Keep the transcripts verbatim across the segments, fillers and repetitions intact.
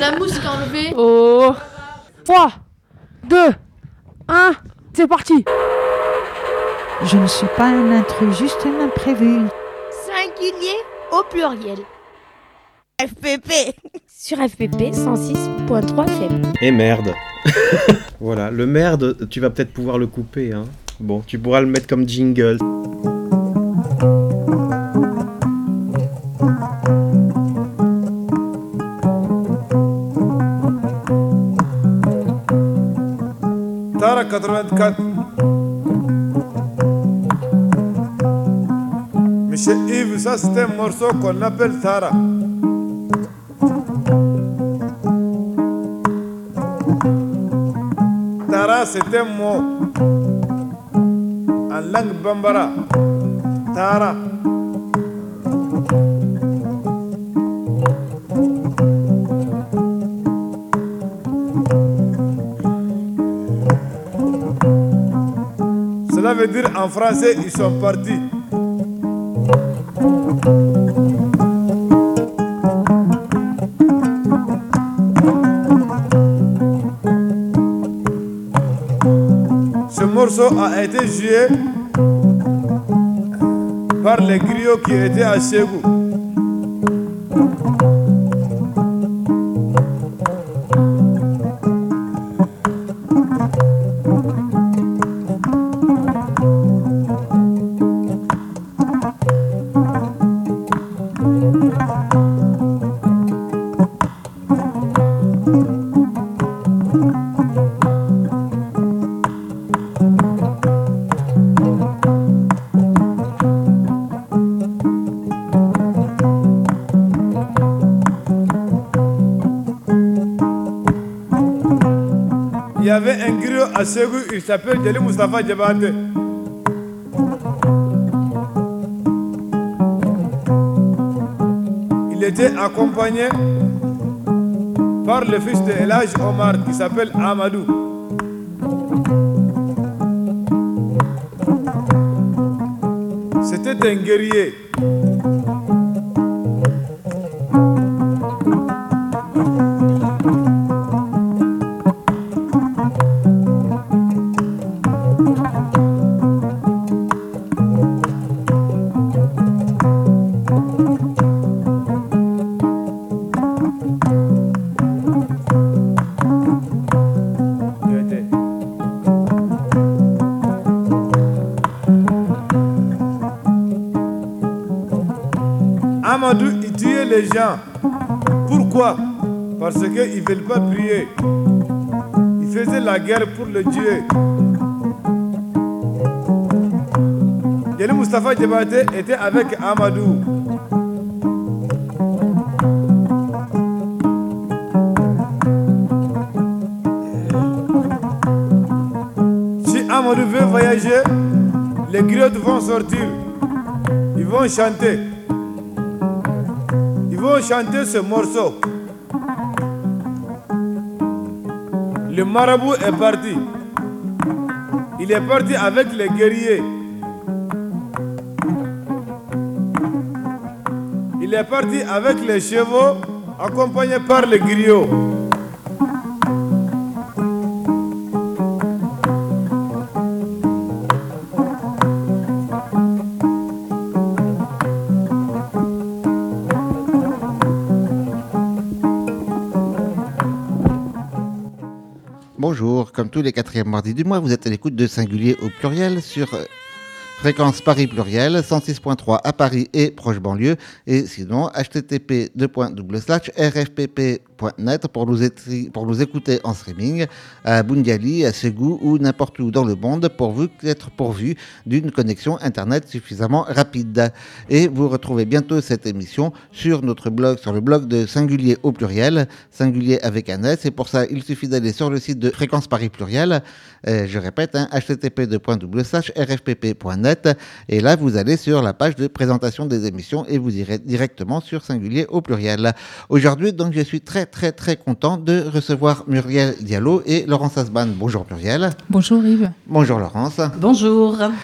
la mousse qu'a enlevé. Oh. trois, deux, un, c'est parti. Je ne suis pas un intrus, juste un imprévu. Singulier au pluriel. F P P. Sur F P P cent six point trois F M. Et merde. Voilà, le merde, tu vas peut-être pouvoir le couper, hein. Bon, tu pourras le mettre comme jingle. Tara quatre-vingt-quatre. Monsieur Yves, ça c'est un morceau qu'on appelle Tara. Tara c'est un mot en langue bambara. Tara. Cela veut dire en français ils sont partis. Ce morceau a été joué par les griots qui étaient à Ségou. Il y avait un griot à Ségou, il s'appelle Djeli Moustapha Djabate. Il était accompagné par le fils de El Hadj Omar qui s'appelle Amadou. C'était un guerrier. Amadou, il tuait les gens. Pourquoi? Parce qu'ils ne veulent pas prier. Il faisait la guerre pour le Dieu. Djeli Moustapha Djabate était avec Amadou. Si Amadou veut voyager, les griots vont sortir. Ils vont chanter. Ils vont chanter ce morceau. Le marabout est parti. Il est parti avec les guerriers. Il est parti avec les chevaux, accompagné par les griots. Bonjour, comme tous les quatrièmes mardis du mois, vous êtes à l'écoute de Singulier au pluriel sur fréquence Paris pluriel, cent six point trois à Paris et proche banlieue, et sinon h t t p deux points double slash r f p p point net pour nous, étri- pour nous écouter en streaming à Bundiali, à Ségou ou n'importe où dans le monde, pourvu qu'être pourvu d'une connexion internet suffisamment rapide. Et vous retrouvez bientôt cette émission sur notre blog, sur le blog de Singulier au pluriel, singulier avec un S, et pour ça il suffit d'aller sur le site de fréquence Paris pluriel, euh, je répète, hein, h t t p deux points double slash r f p p point net. Et là, vous allez sur la page de présentation des émissions et vous irez directement sur Singulier au pluriel. Aujourd'hui, donc, je suis très, très, très content de recevoir Muriel Diallo et Laurence Asban. Bonjour Muriel. Bonjour Yves. Bonjour Laurence. Bonjour.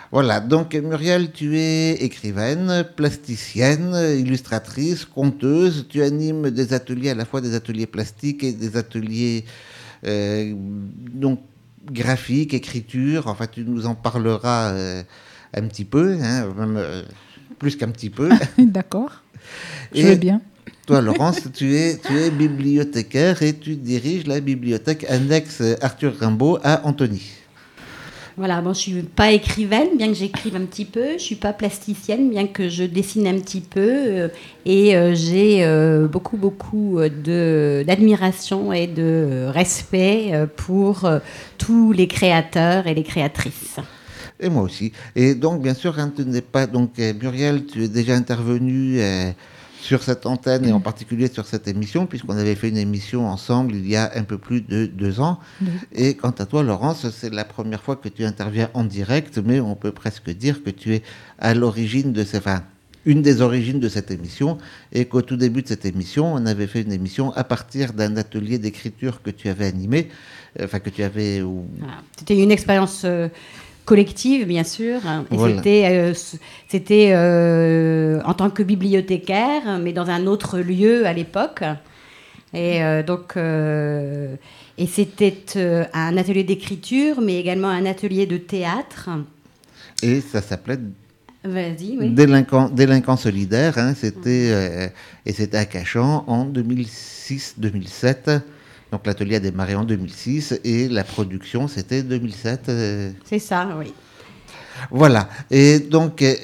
Voilà, donc Muriel, tu es écrivaine, plasticienne, illustratrice, conteuse. Tu animes des ateliers, à la fois des ateliers plastiques et des ateliers euh, donc, graphiques, écriture. Enfin, tu nous en parleras euh, un petit peu, hein, même euh, plus qu'un petit peu. D'accord, je Et veux bien. toi, Laurence, tu es, tu es bibliothécaire et tu diriges la bibliothèque annexe Arthur Rimbaud à Antony. Voilà, bon, je suis pas écrivaine, bien que j'écrive un petit peu. Je suis pas plasticienne, bien que je dessine un petit peu. euh, et euh, j'ai euh, beaucoup, beaucoup de, d'admiration et de respect euh, pour euh, tous les créateurs et les créatrices. Et moi aussi. Et donc, bien sûr, hein, tu n'es pas... Donc, euh, Muriel, tu es déjà intervenue euh, sur cette antenne et en particulier sur cette émission, puisqu'on avait fait une émission ensemble il y a un peu plus de deux ans. Oui. Et quant à toi, Laurence, c'est la première fois que tu interviens en direct, mais on peut presque dire que tu es à l'origine de ces... Enfin, une des origines de cette émission, et qu'au tout début de cette émission, on avait fait une émission à partir d'un atelier d'écriture que tu avais animé, euh, enfin que tu avais... Ou... Voilà. C'était une expérience euh, collective, bien sûr. hein, Et Voilà. c'était, euh, s- c'était euh, en tant que bibliothécaire, mais dans un autre lieu à l'époque. Et euh, donc, euh, et c'était euh, un atelier d'écriture, mais également un atelier de théâtre. Et ça s'appelait Vas-y, oui. Délinquant, Délinquant solidaire, hein, c'était, euh, et c'était à Cachan en deux mille six deux mille sept. Donc l'atelier a démarré en deux mille six et la production c'était deux mille sept. euh, C'est ça, oui. Voilà. Et donc, euh,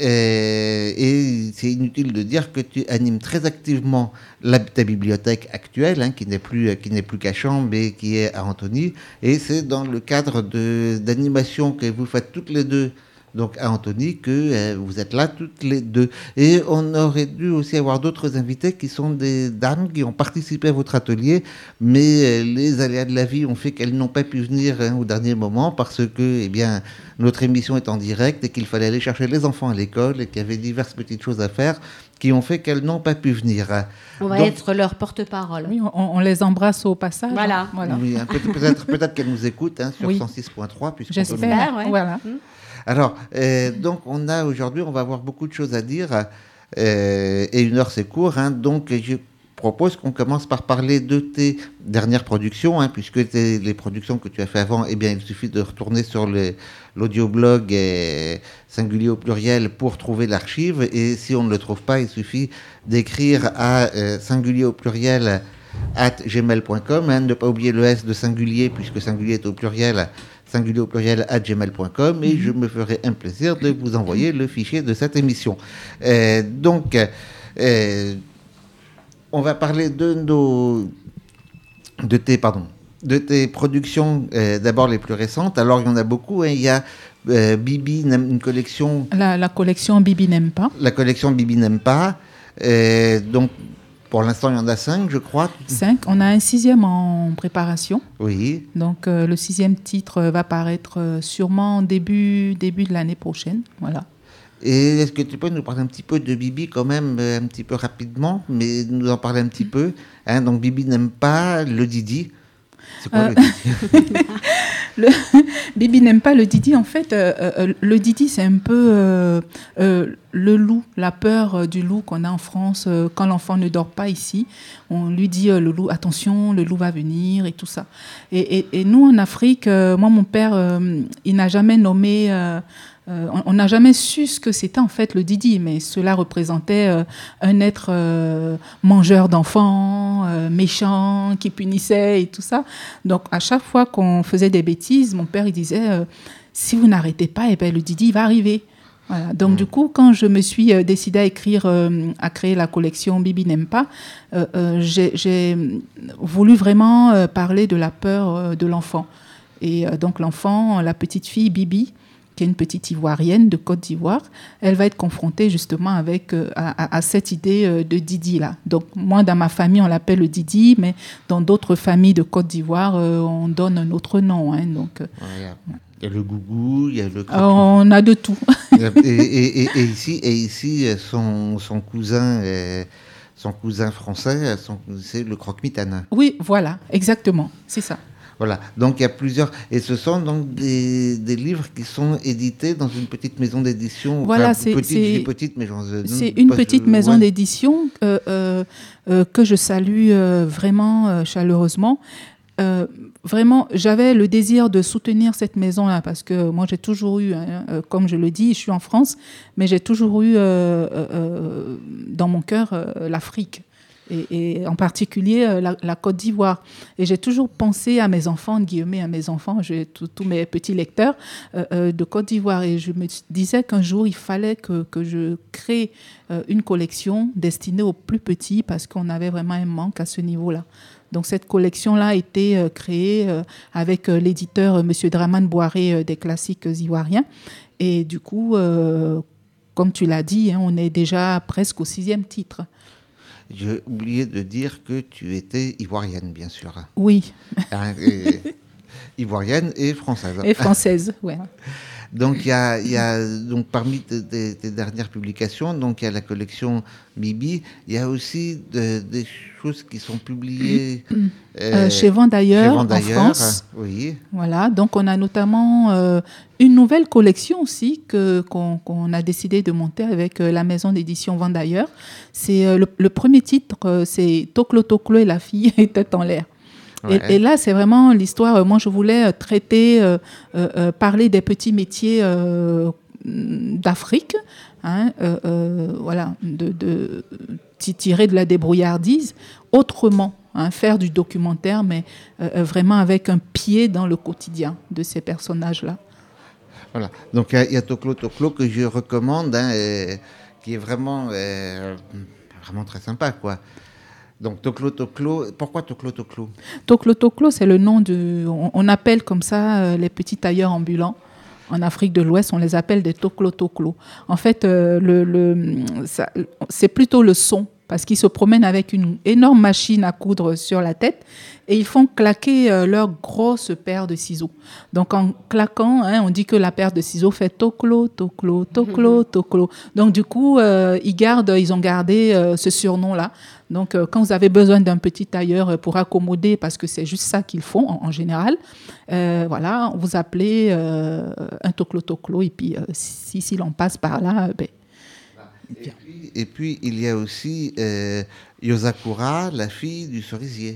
et c'est inutile de dire que tu animes très activement la, ta bibliothèque actuelle, hein, qui n'est plus, qui n'est plus Cachan, mais qui est à Antony. Et c'est dans le cadre de, d'animation que vous faites toutes les deux, donc à Antony, que euh, vous êtes là toutes les deux. Et on aurait dû aussi avoir d'autres invités qui sont des dames qui ont participé à votre atelier, mais euh, les aléas de la vie ont fait qu'elles n'ont pas pu venir hein, au dernier moment parce que, eh bien, notre émission est en direct et qu'il fallait aller chercher les enfants à l'école et qu'il y avait diverses petites choses à faire qui ont fait qu'elles n'ont pas pu venir. On va Donc, être leur porte-parole. Oui, on, on les embrasse au passage. Voilà. voilà. oui, hein, peut- peut-être, peut-être qu'elles nous écoutent hein, sur Oui. cent six point trois. puisqu'on peut nous- J'espère. J'espère, ouais. Voilà. Alors, euh, donc, on a aujourd'hui, on va avoir beaucoup de choses à dire, euh, et une heure c'est court, hein, donc je propose qu'on commence par parler de tes dernières productions, hein, puisque tes- les productions que tu as fait avant, eh bien, il suffit de retourner sur le- l'audioblog euh, singulier au pluriel pour trouver l'archive, et si on ne le trouve pas, il suffit d'écrire à euh, singulier au pluriel at gmail point com, hein, ne pas oublier le S de singulier, puisque singulier est au pluriel, singulier au pluriel at gmail point com, et je me ferai un plaisir de vous envoyer le fichier de cette émission. Euh, donc, euh, on va parler de nos, de tes, pardon, de tes productions, euh, d'abord les plus récentes. Alors, il y en a beaucoup. Hein. Il y a euh, Bibi, une collection, La, la collection Bibi n'aime pas. la collection Bibi n'aime pas. Euh, donc, pour l'instant, il y en a cinq, je crois. Cinq. On a un sixième en préparation. Oui. Donc euh, le sixième titre euh, va paraître euh, sûrement début, début de l'année prochaine. Voilà. Et est-ce que tu peux nous parler un petit peu de Bibi quand même, euh, un petit peu rapidement, mais nous en parler un petit peu hein, donc Bibi n'aime pas le Didi. C'est quoi Euh, le Didi Le Bibi n'aime pas le Didi. En fait, euh, euh, le Didi, c'est un peu euh, euh, le loup, la peur euh, du loup qu'on a en France euh, quand l'enfant ne dort pas ici. On lui dit euh, le loup, attention, le loup va venir et tout ça. Et, et, et nous, en Afrique, euh, moi, mon père, euh, il n'a jamais nommé... Euh, Euh, on n'a jamais su ce que c'était en fait le Didi, mais cela représentait euh, un être euh, mangeur d'enfants, euh, méchant, qui punissait et tout ça. Donc à chaque fois qu'on faisait des bêtises, mon père il disait euh, si vous n'arrêtez pas, eh ben, le Didi va arriver. Voilà. Donc mmh. du coup, quand je me suis euh, décidée à écrire, euh, à créer la collection Bibi n'aime pas, euh, euh, j'ai, j'ai voulu vraiment euh, parler de la peur euh, de l'enfant. Et euh, donc l'enfant, la petite fille Bibi, qui est une petite ivoirienne de Côte d'Ivoire, elle va être confrontée justement avec, euh, à, à cette idée euh, de Didi là. Donc moi, dans ma famille, on l'appelle le Didi, mais dans d'autres familles de Côte d'Ivoire, euh, on donne un autre nom. Hein, donc, euh, ouais, il y a le gougou, il y a le... on a de tout. et, et, et, et ici, et ici son, son cousin... Euh, son cousin français, son, c'est le croque-mitanin. Oui, voilà, exactement, c'est ça. Voilà, donc il y a plusieurs... Et ce sont donc des, des livres qui sont édités dans une petite maison d'édition. Voilà, enfin, c'est, petite, c'est, je dis petite, mais genre, c'est une petite je, maison ouais. d'édition euh, euh, euh, que je salue euh, vraiment euh, chaleureusement. Euh, vraiment, j'avais le désir de soutenir cette maison-là parce que moi, j'ai toujours eu, hein, euh, comme je le dis, je suis en France, mais j'ai toujours eu euh, euh, dans mon cœur euh, l'Afrique. Et, et en particulier euh, la, la Côte d'Ivoire. Et j'ai toujours pensé à mes enfants, Guillemets, à mes enfants, j'ai tous mes petits lecteurs euh, euh, de Côte d'Ivoire. Et je me disais qu'un jour, il fallait que, que je crée euh, une collection destinée aux plus petits parce qu'on avait vraiment un manque à ce niveau-là. Donc cette collection-là a été euh, créée euh, avec euh, l'éditeur euh, Monsieur Draman Boiré euh, des classiques ivoiriens. Et du coup, euh, comme tu l'as dit, hein, on est déjà presque au sixième titre. J'ai oublié de dire que tu étais ivoirienne, bien sûr. Oui. Hein, et, ivoirienne et française. Et française, oui. Donc, il y a, y a donc, parmi tes, tes, tes dernières publications, donc il y a la collection Bibi. Il y a aussi de, des choses qui sont publiées euh, euh, chez Vendailleurs, en France. Oui. Voilà. Donc, on a notamment euh, une nouvelle collection aussi que, qu'on, qu'on a décidé de monter avec euh, la maison d'édition Vendailleurs. C'est euh, le, le premier titre, euh, c'est Toklo Toklo et la fille était en l'air. Ouais. Et, et là, c'est vraiment l'histoire. Euh, moi, je voulais euh, traiter, euh, euh, parler des petits métiers euh, d'Afrique, hein, euh, euh, voilà, de, de tirer de la débrouillardise autrement, hein, faire du documentaire, mais euh, vraiment avec un pied dans le quotidien de ces personnages-là. Voilà. Donc il y, y a Toklo Toklo que je recommande, hein, et, qui est vraiment, euh, vraiment très sympa, quoi. Donc, Toklo Toklo, pourquoi Toklo Toklo ? Toklo Toklo, c'est le nom de... On, on appelle comme ça euh, les petits tailleurs ambulants. En Afrique de l'Ouest, on les appelle des Toklo Toklo. En fait, euh, le, le, ça, c'est plutôt le son, parce qu'ils se promènent avec une énorme machine à coudre sur la tête et ils font claquer euh, leur grosse paire de ciseaux. Donc, en claquant, hein, on dit que la paire de ciseaux fait Toklo, Toklo, Toklo, Toklo. Donc, du coup, euh, ils, gardent, ils ont gardé euh, ce surnom-là. Donc, euh, quand vous avez besoin d'un petit tailleur pour accommoder, parce que c'est juste ça qu'ils font en, en général, euh, voilà, vous appelez euh, un Toklo Toklo et puis euh, si, si l'on passe par là, ben, et, puis, et puis, il y a aussi euh, Yosakura, la fille du cerisier.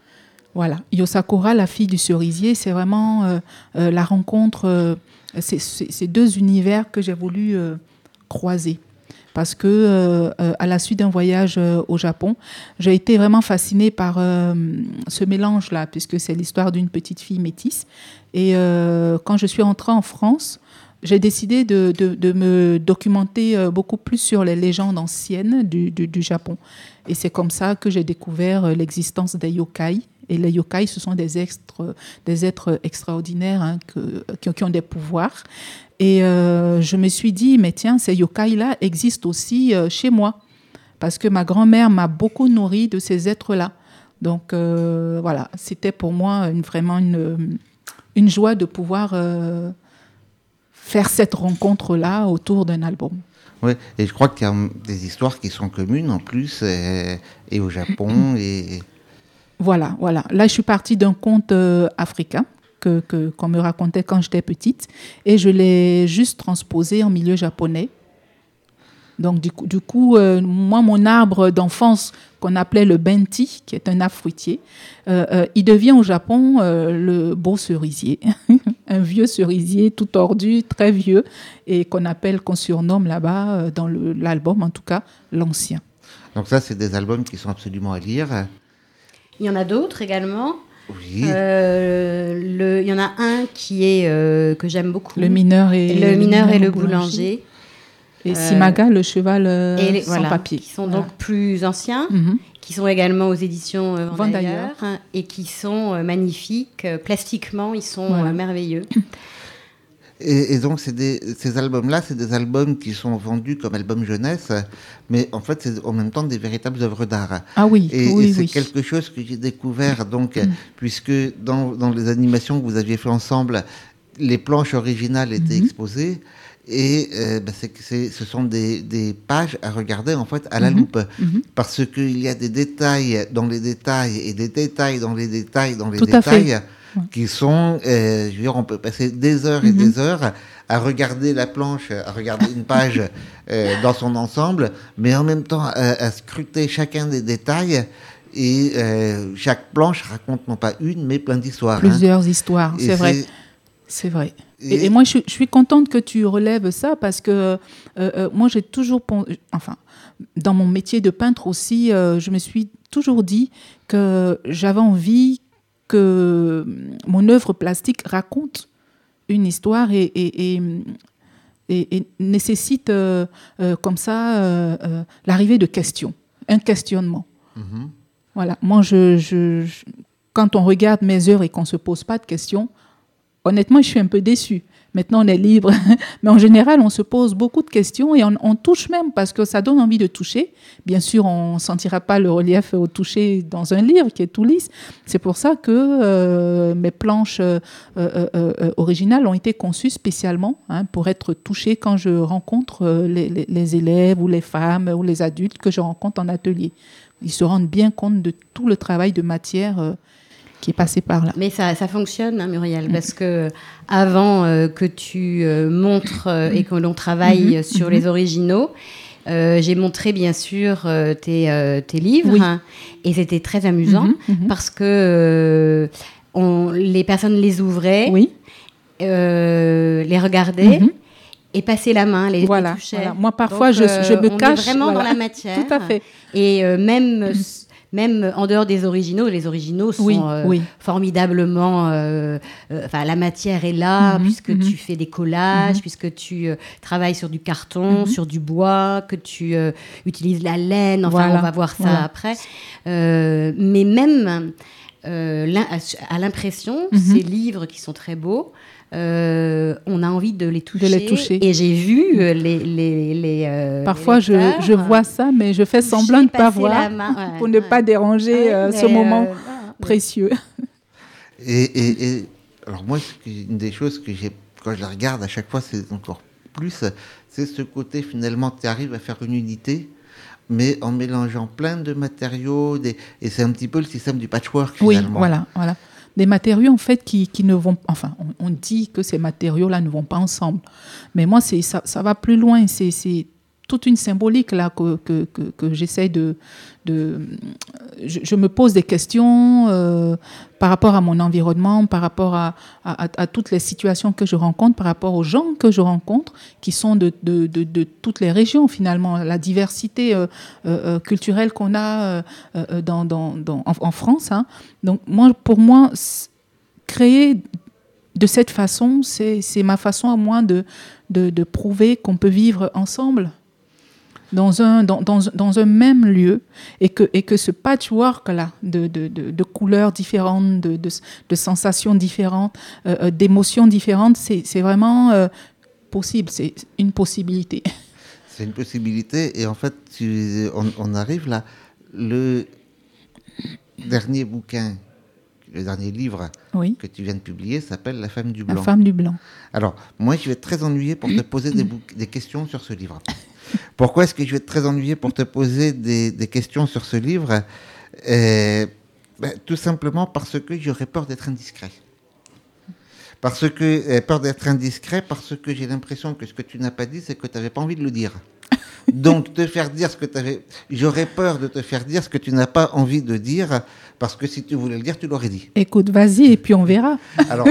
Voilà, Yosakura, la fille du cerisier, c'est vraiment euh, euh, la rencontre, euh, c'est, c'est, c'est deux univers que j'ai voulu euh, croiser. Parce que euh, euh, à la suite d'un voyage euh, au Japon, j'ai été vraiment fascinée par euh, ce mélange-là, puisque c'est l'histoire d'une petite fille métisse. Et euh, quand je suis rentrée en France, j'ai décidé de, de, de me documenter euh, beaucoup plus sur les légendes anciennes du, du, du Japon. Et c'est comme ça que j'ai découvert euh, l'existence des yokai. Et les yokai, ce sont des, extra, des êtres extraordinaires, hein, que, qui, qui ont des pouvoirs. Et euh, je me suis dit, mais tiens, ces yokai-là existent aussi euh, chez moi. Parce que ma grand-mère m'a beaucoup nourrie de ces êtres-là. Donc euh, voilà, c'était pour moi une, vraiment une, une joie de pouvoir euh, faire cette rencontre-là autour d'un album. Oui, et je crois qu'il y a des histoires qui sont communes en plus, et, et au Japon. et Voilà, voilà. Là, je suis partie d'un conte euh, africain. Que, que, qu'on me racontait quand j'étais petite, et je l'ai juste transposé en milieu japonais. Donc, du coup, du coup euh, moi, mon arbre d'enfance, qu'on appelait le benti, qui est un arbre fruitier, euh, euh, il devient au Japon euh, le beau cerisier. Un vieux cerisier tout tordu, très vieux, et qu'on appelle, qu'on surnomme là-bas, euh, dans le, l'album en tout cas, l'ancien. Donc ça, c'est des albums qui sont absolument à lire. Il y en a d'autres également. Oui. Euh, le, il y en a un qui est euh, que j'aime beaucoup. Le mineur et le, le, mineur mineur et le boulanger. boulanger. Et euh, Simaga, le cheval euh, et les, sans voilà, papier. Qui sont voilà. donc plus anciens, mm-hmm. qui sont également aux éditions euh, Vendailleurs, hein, et qui sont euh, magnifiques. Euh, plastiquement, ils sont voilà. euh, merveilleux. Et, et donc, c'est des, ces albums-là, c'est des albums qui sont vendus comme albums jeunesse, mais en fait, c'est en même temps des véritables œuvres d'art. Ah oui, et, oui, et c'est oui. quelque chose que j'ai découvert, donc, mm. puisque dans, dans les animations que vous aviez fait ensemble, les planches originales étaient mm-hmm. exposées, et euh, ben c'est, c'est, ce sont des, des pages à regarder en fait à la mm-hmm. loupe, mm-hmm. parce qu'il y a des détails dans les détails et des détails dans les détails dans les Tout détails. À fait. ouais. qui sont, euh, je veux dire, on peut passer des heures et mm-hmm. des heures à regarder la planche, à regarder une page euh, dans son ensemble, mais en même temps à, à scruter chacun des détails. Et euh, chaque planche raconte non pas une, mais plein d'histoires. Plusieurs hein. histoires, c'est, c'est vrai. C'est vrai. Et, et, et moi, je, je suis contente que tu relèves ça parce que euh, euh, moi, j'ai toujours... Enfin, dans mon métier de peintre aussi, euh, je me suis toujours dit que j'avais envie que mon œuvre plastique raconte une histoire et, et, et, et, et nécessite euh, euh, comme ça euh, euh, l'arrivée de questions, un questionnement. Mm-hmm. Voilà, moi, je, je, je, quand on regarde mes œuvres et qu'on ne se pose pas de questions, honnêtement, je suis un peu déçue. Maintenant, on est libre. Mais en général, on se pose beaucoup de questions et on, on touche même parce que ça donne envie de toucher. Bien sûr, on ne sentira pas le relief au toucher dans un livre qui est tout lisse. C'est pour ça que euh, mes planches euh, euh, euh, originales ont été conçues spécialement hein, pour être touchées quand je rencontre euh, les, les, les élèves ou les femmes ou les adultes que je rencontre en atelier. Ils se rendent bien compte de tout le travail de matière euh, qui est passé par là. Mais ça, ça fonctionne, hein, Muriel, mmh. parce que avant euh, que tu euh, montres euh, et que l'on travaille mmh. sur mmh. les originaux, euh, j'ai montré bien sûr euh, tes, euh, tes livres, oui. hein, et c'était très amusant mmh. Mmh. parce que euh, on, les personnes les ouvraient, oui. euh, les regardaient. Mmh. Et passer la main, les, voilà, les toucher. Voilà. Moi, parfois, Donc, je, je me on cache. On est vraiment voilà. dans la matière. Tout à fait. Et euh, même, même en dehors des originaux, les originaux sont oui, euh, oui. formidablement... Enfin, euh, euh, la matière est là, mm-hmm, puisque mm-hmm. tu fais des collages, mm-hmm. puisque tu euh, travailles sur du carton, mm-hmm. sur du bois, que tu euh, utilises la laine. Enfin, voilà. on va voir ça voilà. après. Euh, mais même euh, à l'impression, mm-hmm. ces livres qui sont très beaux, Euh, on a envie de les toucher. De les toucher. Et j'ai vu euh, les, les, les euh, Parfois, les je, je vois ça, mais je fais semblant de ne pas voir main, ouais, pour ne ouais. pas déranger ouais, euh, ce moment euh, précieux. Et, et, et alors moi, une des choses que j'ai, quand je la regarde à chaque fois, c'est encore plus, c'est ce côté finalement, tu arrives à faire une unité, mais en mélangeant plein de matériaux, des, et c'est un petit peu le système du patchwork finalement. Oui, voilà, voilà. Des matériaux en fait qui, qui ne vont, enfin, on, on dit que ces matériaux-là ne vont pas ensemble, mais moi c'est ça, ça va plus loin. C'est, c'est toute une symbolique là que que, que, que j'essaie de, de je, je me pose des questions euh, par rapport à mon environnement, par rapport à, à, à toutes les situations que je rencontre, par rapport aux gens que je rencontre, qui sont de, de, de, de toutes les régions finalement, la diversité euh, euh, culturelle qu'on a euh, dans, dans, dans, en, en France. Hein. Donc moi, pour moi, créer de cette façon, c'est, c'est ma façon à moi de, de, de prouver qu'on peut vivre ensemble. Dans un, dans, dans, dans un même lieu, et que, et que ce patchwork-là de, de, de, de couleurs différentes, de, de, de sensations différentes, euh, d'émotions différentes, c'est, c'est vraiment euh, possible, c'est une possibilité. C'est une possibilité, et en fait, tu, on, on arrive là, le dernier bouquin, le dernier livre oui. que tu viens de publier s'appelle La femme du blanc. La femme du blanc. Alors, moi, je vais être très ennuyé pour te poser des, bou- des questions sur ce livre. Pourquoi est-ce que je vais être très ennuyé pour te poser des, des questions sur ce livre euh, ben, tout simplement parce que j'aurais peur d'être indiscret. Parce que, euh, peur d'être indiscret, parce que j'ai l'impression que ce que tu n'as pas dit, c'est que tu n'avais pas envie de le dire. Donc, te faire dire ce que tu avais... J'aurais peur de te faire dire ce que tu n'as pas envie de dire, parce que si tu voulais le dire, tu l'aurais dit. Écoute, vas-y, et puis on verra. Alors...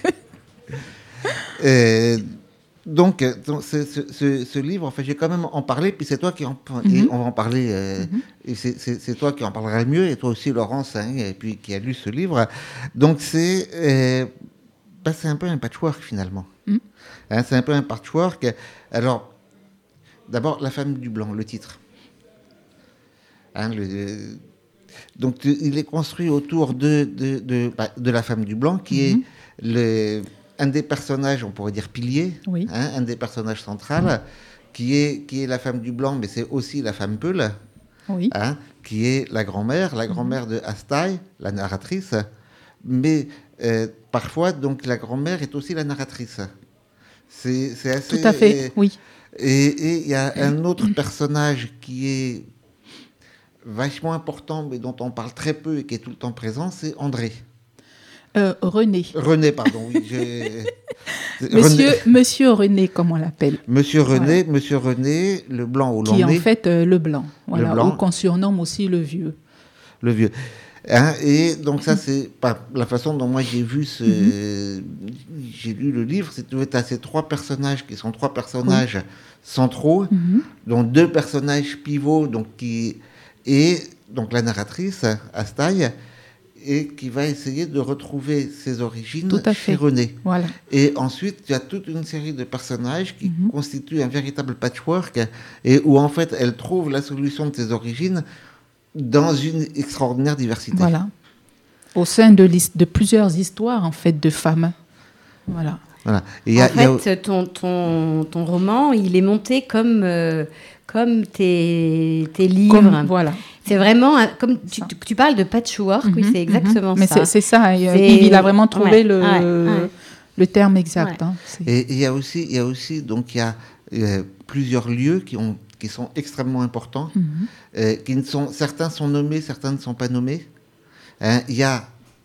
euh, Donc, ce, ce, ce livre, en fait, j'ai quand même en parlé, puis c'est toi qui en, mm-hmm. et on va en parler, euh, mm-hmm. et c'est, c'est, c'est toi qui en parleras le mieux, et toi aussi, Laurence, hein, et puis qui a lu ce livre. Donc, c'est, euh, bah, c'est un peu un patchwork, finalement. Mm. Hein, c'est un peu un patchwork. Alors, d'abord, La femme du blanc, le titre. Hein, le, euh, donc, tu, il est construit autour de, de, de, bah, de la femme du blanc, qui mm-hmm. est le... un des personnages, on pourrait dire pilier, oui. hein, un des personnages centraux, oui. qui, est, qui est la femme du blanc, mais c'est aussi la femme Peul, oui. hein, qui est la grand-mère, la grand-mère de Astaï, la narratrice, mais euh, parfois, donc, la grand-mère est aussi la narratrice. C'est, c'est assez... Tout à fait, et, oui. Et il y a un autre personnage qui est vachement important, mais dont on parle très peu et qui est tout le temps présent, c'est André. Euh, René. René, pardon, oui. j'ai- Monsieur, René- Monsieur René, comme on l'appelle. Monsieur René, Monsieur René, le blanc au Qui est en lendemain, fait euh, le blanc. Voilà, blanc. ou qu'on surnomme aussi le vieux. le vieux. Hein, et donc ça, c'est pas la façon dont moi j'ai vu ce... J'ai lu le livre, c'est tu as ces trois personnages qui sont trois personnages centraux, Mhm. dont deux personnages pivots, donc qui... Et donc la narratrice, Astaï, et qui va essayer de retrouver ses origines Tout à chez fait. René. Voilà. Et ensuite, il y a toute une série de personnages qui Mhm. constituent un véritable patchwork et où en fait elle trouve la solution de ses origines dans une extraordinaire diversité. Voilà. Au sein de, l'his- de plusieurs histoires, en fait, de femmes. Voilà. Voilà. Et il y a- En il y a- fait, ton, ton, ton roman, il est monté comme, euh, comme tes, tes livres. Comme- voilà. C'est vraiment, un- comme tu, Ça. tu- tu parles de patchwork, oui, Mhm, c'est exactement mhm. Mais ça. c'est, c'est ça, et, euh, C'est- Yves, il a vraiment trouvé ouais, le, ouais, ouais. le terme exact. Ouais. hein. C'est- et il y a aussi, il y a aussi donc il y a euh, plusieurs lieux qui ont qui sont extrêmement importants, Mhm. euh, qui ne sont certains sont nommés, certains ne sont pas nommés. Hein, il y a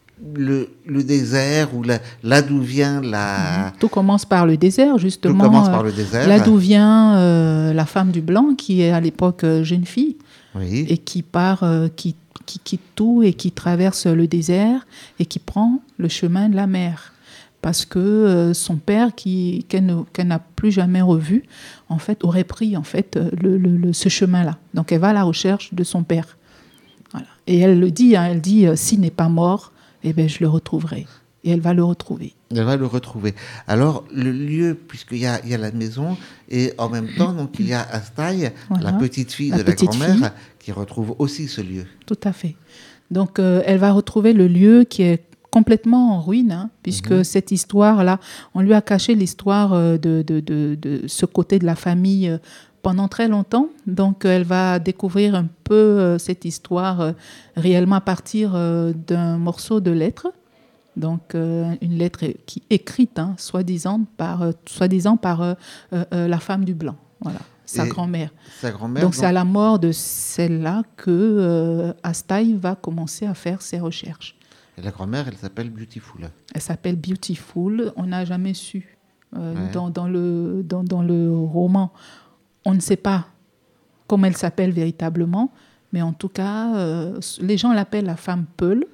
le, le désert ou la, là d'où vient la Tout commence par le désert, tout justement. commence par euh, le désert. Là d'où vient euh, la femme du blanc, qui est à l'époque euh, jeune fille, Oui. et qui part, euh, qui, qui quitte tout et qui traverse le désert et qui prend le chemin de la mer. Parce que euh, son père, qui, qu'elle, ne- qu'elle n'a plus jamais revu, en fait, aurait pris en fait, euh, le, le- le- ce chemin-là. Donc elle va à la recherche de son père. Voilà. Et elle le dit, hein, elle dit, euh, s'il n'est pas mort, eh ben, je le retrouverai. Et elle va le retrouver. Elle va le retrouver. Alors, le lieu, puisqu'il y a, il y a la maison, et en même temps, donc, il y a Astaï, Voilà. la petite fille La de petite la grand-mère, fille. qui retrouve aussi ce lieu. Tout à fait. Donc, euh, elle va retrouver le lieu qui est complètement en ruine, hein, puisque Mhm. cette histoire-là, on lui a caché l'histoire euh, de, de, de, de ce côté de la famille euh, pendant très longtemps. Donc, euh, elle va découvrir un peu euh, cette histoire euh, réellement à partir euh, d'un morceau de lettre. Donc, euh, une lettre qui écrite, hein, soi-disant, par, euh, soi-disant par euh, euh, euh, la femme du blanc. Voilà, sa Et grand-mère. Sa grand-mère. Donc, c'est donc- à la mort de celle-là que euh, Astaï va commencer à faire ses recherches. et la grand-mère, elle s'appelle Beautiful. Elle s'appelle Beautiful. On n'a jamais su euh, Ouais. dans, dans, le, dans, dans le roman. On ne sait pas comment elle s'appelle véritablement, mais en tout cas, euh, les gens l'appellent la femme Peul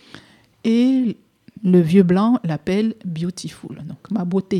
et le vieux blanc l'appelle Beautiful, donc ma beauté.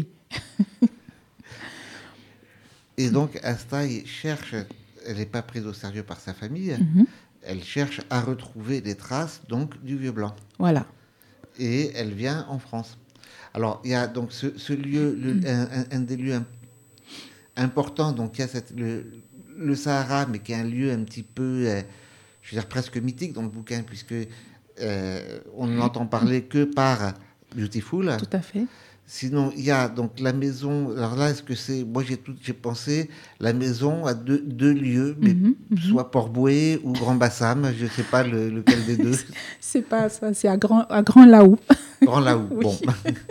Et donc, Astaï cherche, elle n'est pas prise au sérieux par sa famille, Mhm. elle cherche à retrouver les traces donc, du vieux blanc. Voilà. Et elle vient en France. Alors, il y a donc ce, ce lieu, le- un, un- un des lieux im- importants, donc il y a cette, le, le Sahara, mais qui est un lieu un petit peu, euh, je veux dire, presque mythique dans le bouquin, puisque euh, on n'entend parler que par Beautiful. Tout à fait. Sinon, il y a donc la maison. Alors là, est-ce que c'est. Moi, j'ai tout, j'ai pensé la maison à deux, deux lieux, mais Mhm, mhm. soit Port-Bouët ou Grand Bassam, je ne sais pas le- lequel des deux. C'est pas ça, c'est à Grand, à Grand Laou. Grand Laou. Oui. Bon.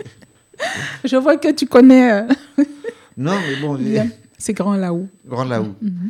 Je vois que tu connais. euh, Non, mais bon, j'ai- bien. C'est Grand Laou. Grand Laou. Mhm.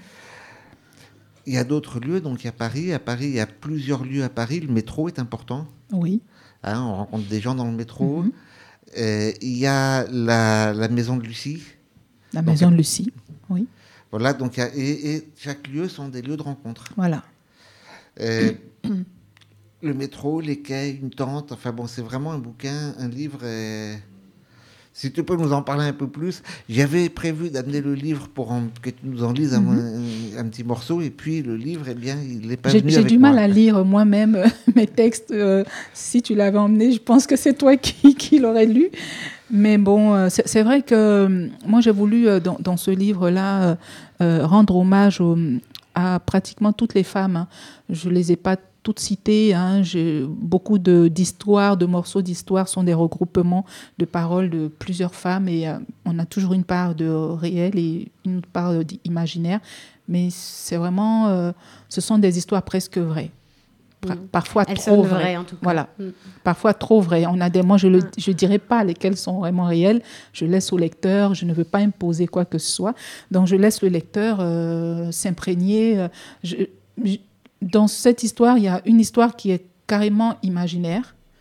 Il y a d'autres lieux, donc il y a Paris. À Paris, il y a plusieurs lieux à Paris. Le métro est important. Oui. Hein, on rencontre des gens dans le métro. Mhm. Euh, il y a la, la maison de Lucie. La Donc, maison de Lucie. Oui. Voilà, donc il y a- et, et chaque lieu sont des lieux de rencontre. Voilà. Euh, le métro, les quais, une tente. Enfin bon, c'est vraiment un bouquin, un livre. euh, Si tu peux nous en parler un peu plus. J'avais prévu d'amener le livre pour en- que tu nous en lises un, un- un petit morceau. Et puis le livre, eh bien, il n'est pas J'ai venu j'ai avec du moi. mal à lire moi-même euh, mes textes. euh, si tu l'avais emmené, je pense que c'est toi qui, qui l'aurais lu. Mais bon, euh, c'est c'est vrai que euh, moi, j'ai voulu, euh, dans, dans ce livre-là, euh, euh, rendre hommage au- à pratiquement toutes les femmes. hein. Je ne les ai pas toutes citées. hein. J'ai- Beaucoup de- d'histoires, de, morceaux d'histoire sont des regroupements de paroles de plusieurs femmes. Et euh, on a toujours une part de réel et une part euh, d'imaginaire. Mais c'est vraiment... euh, ce sont des histoires presque vraies. Pra- Mm. Parfois Elles trop sonnent vraies. vraies, en tout cas. Voilà. Mm. Parfois trop vraies. On a des, moi, je ne Mm. je dirais pas lesquelles sont vraiment réelles. Je laisse au lecteur. Je ne veux pas imposer quoi que ce soit. Donc, je laisse le lecteur euh, s'imprégner. euh, je- je- Dans cette histoire, il y a une histoire qui est carrément imaginaire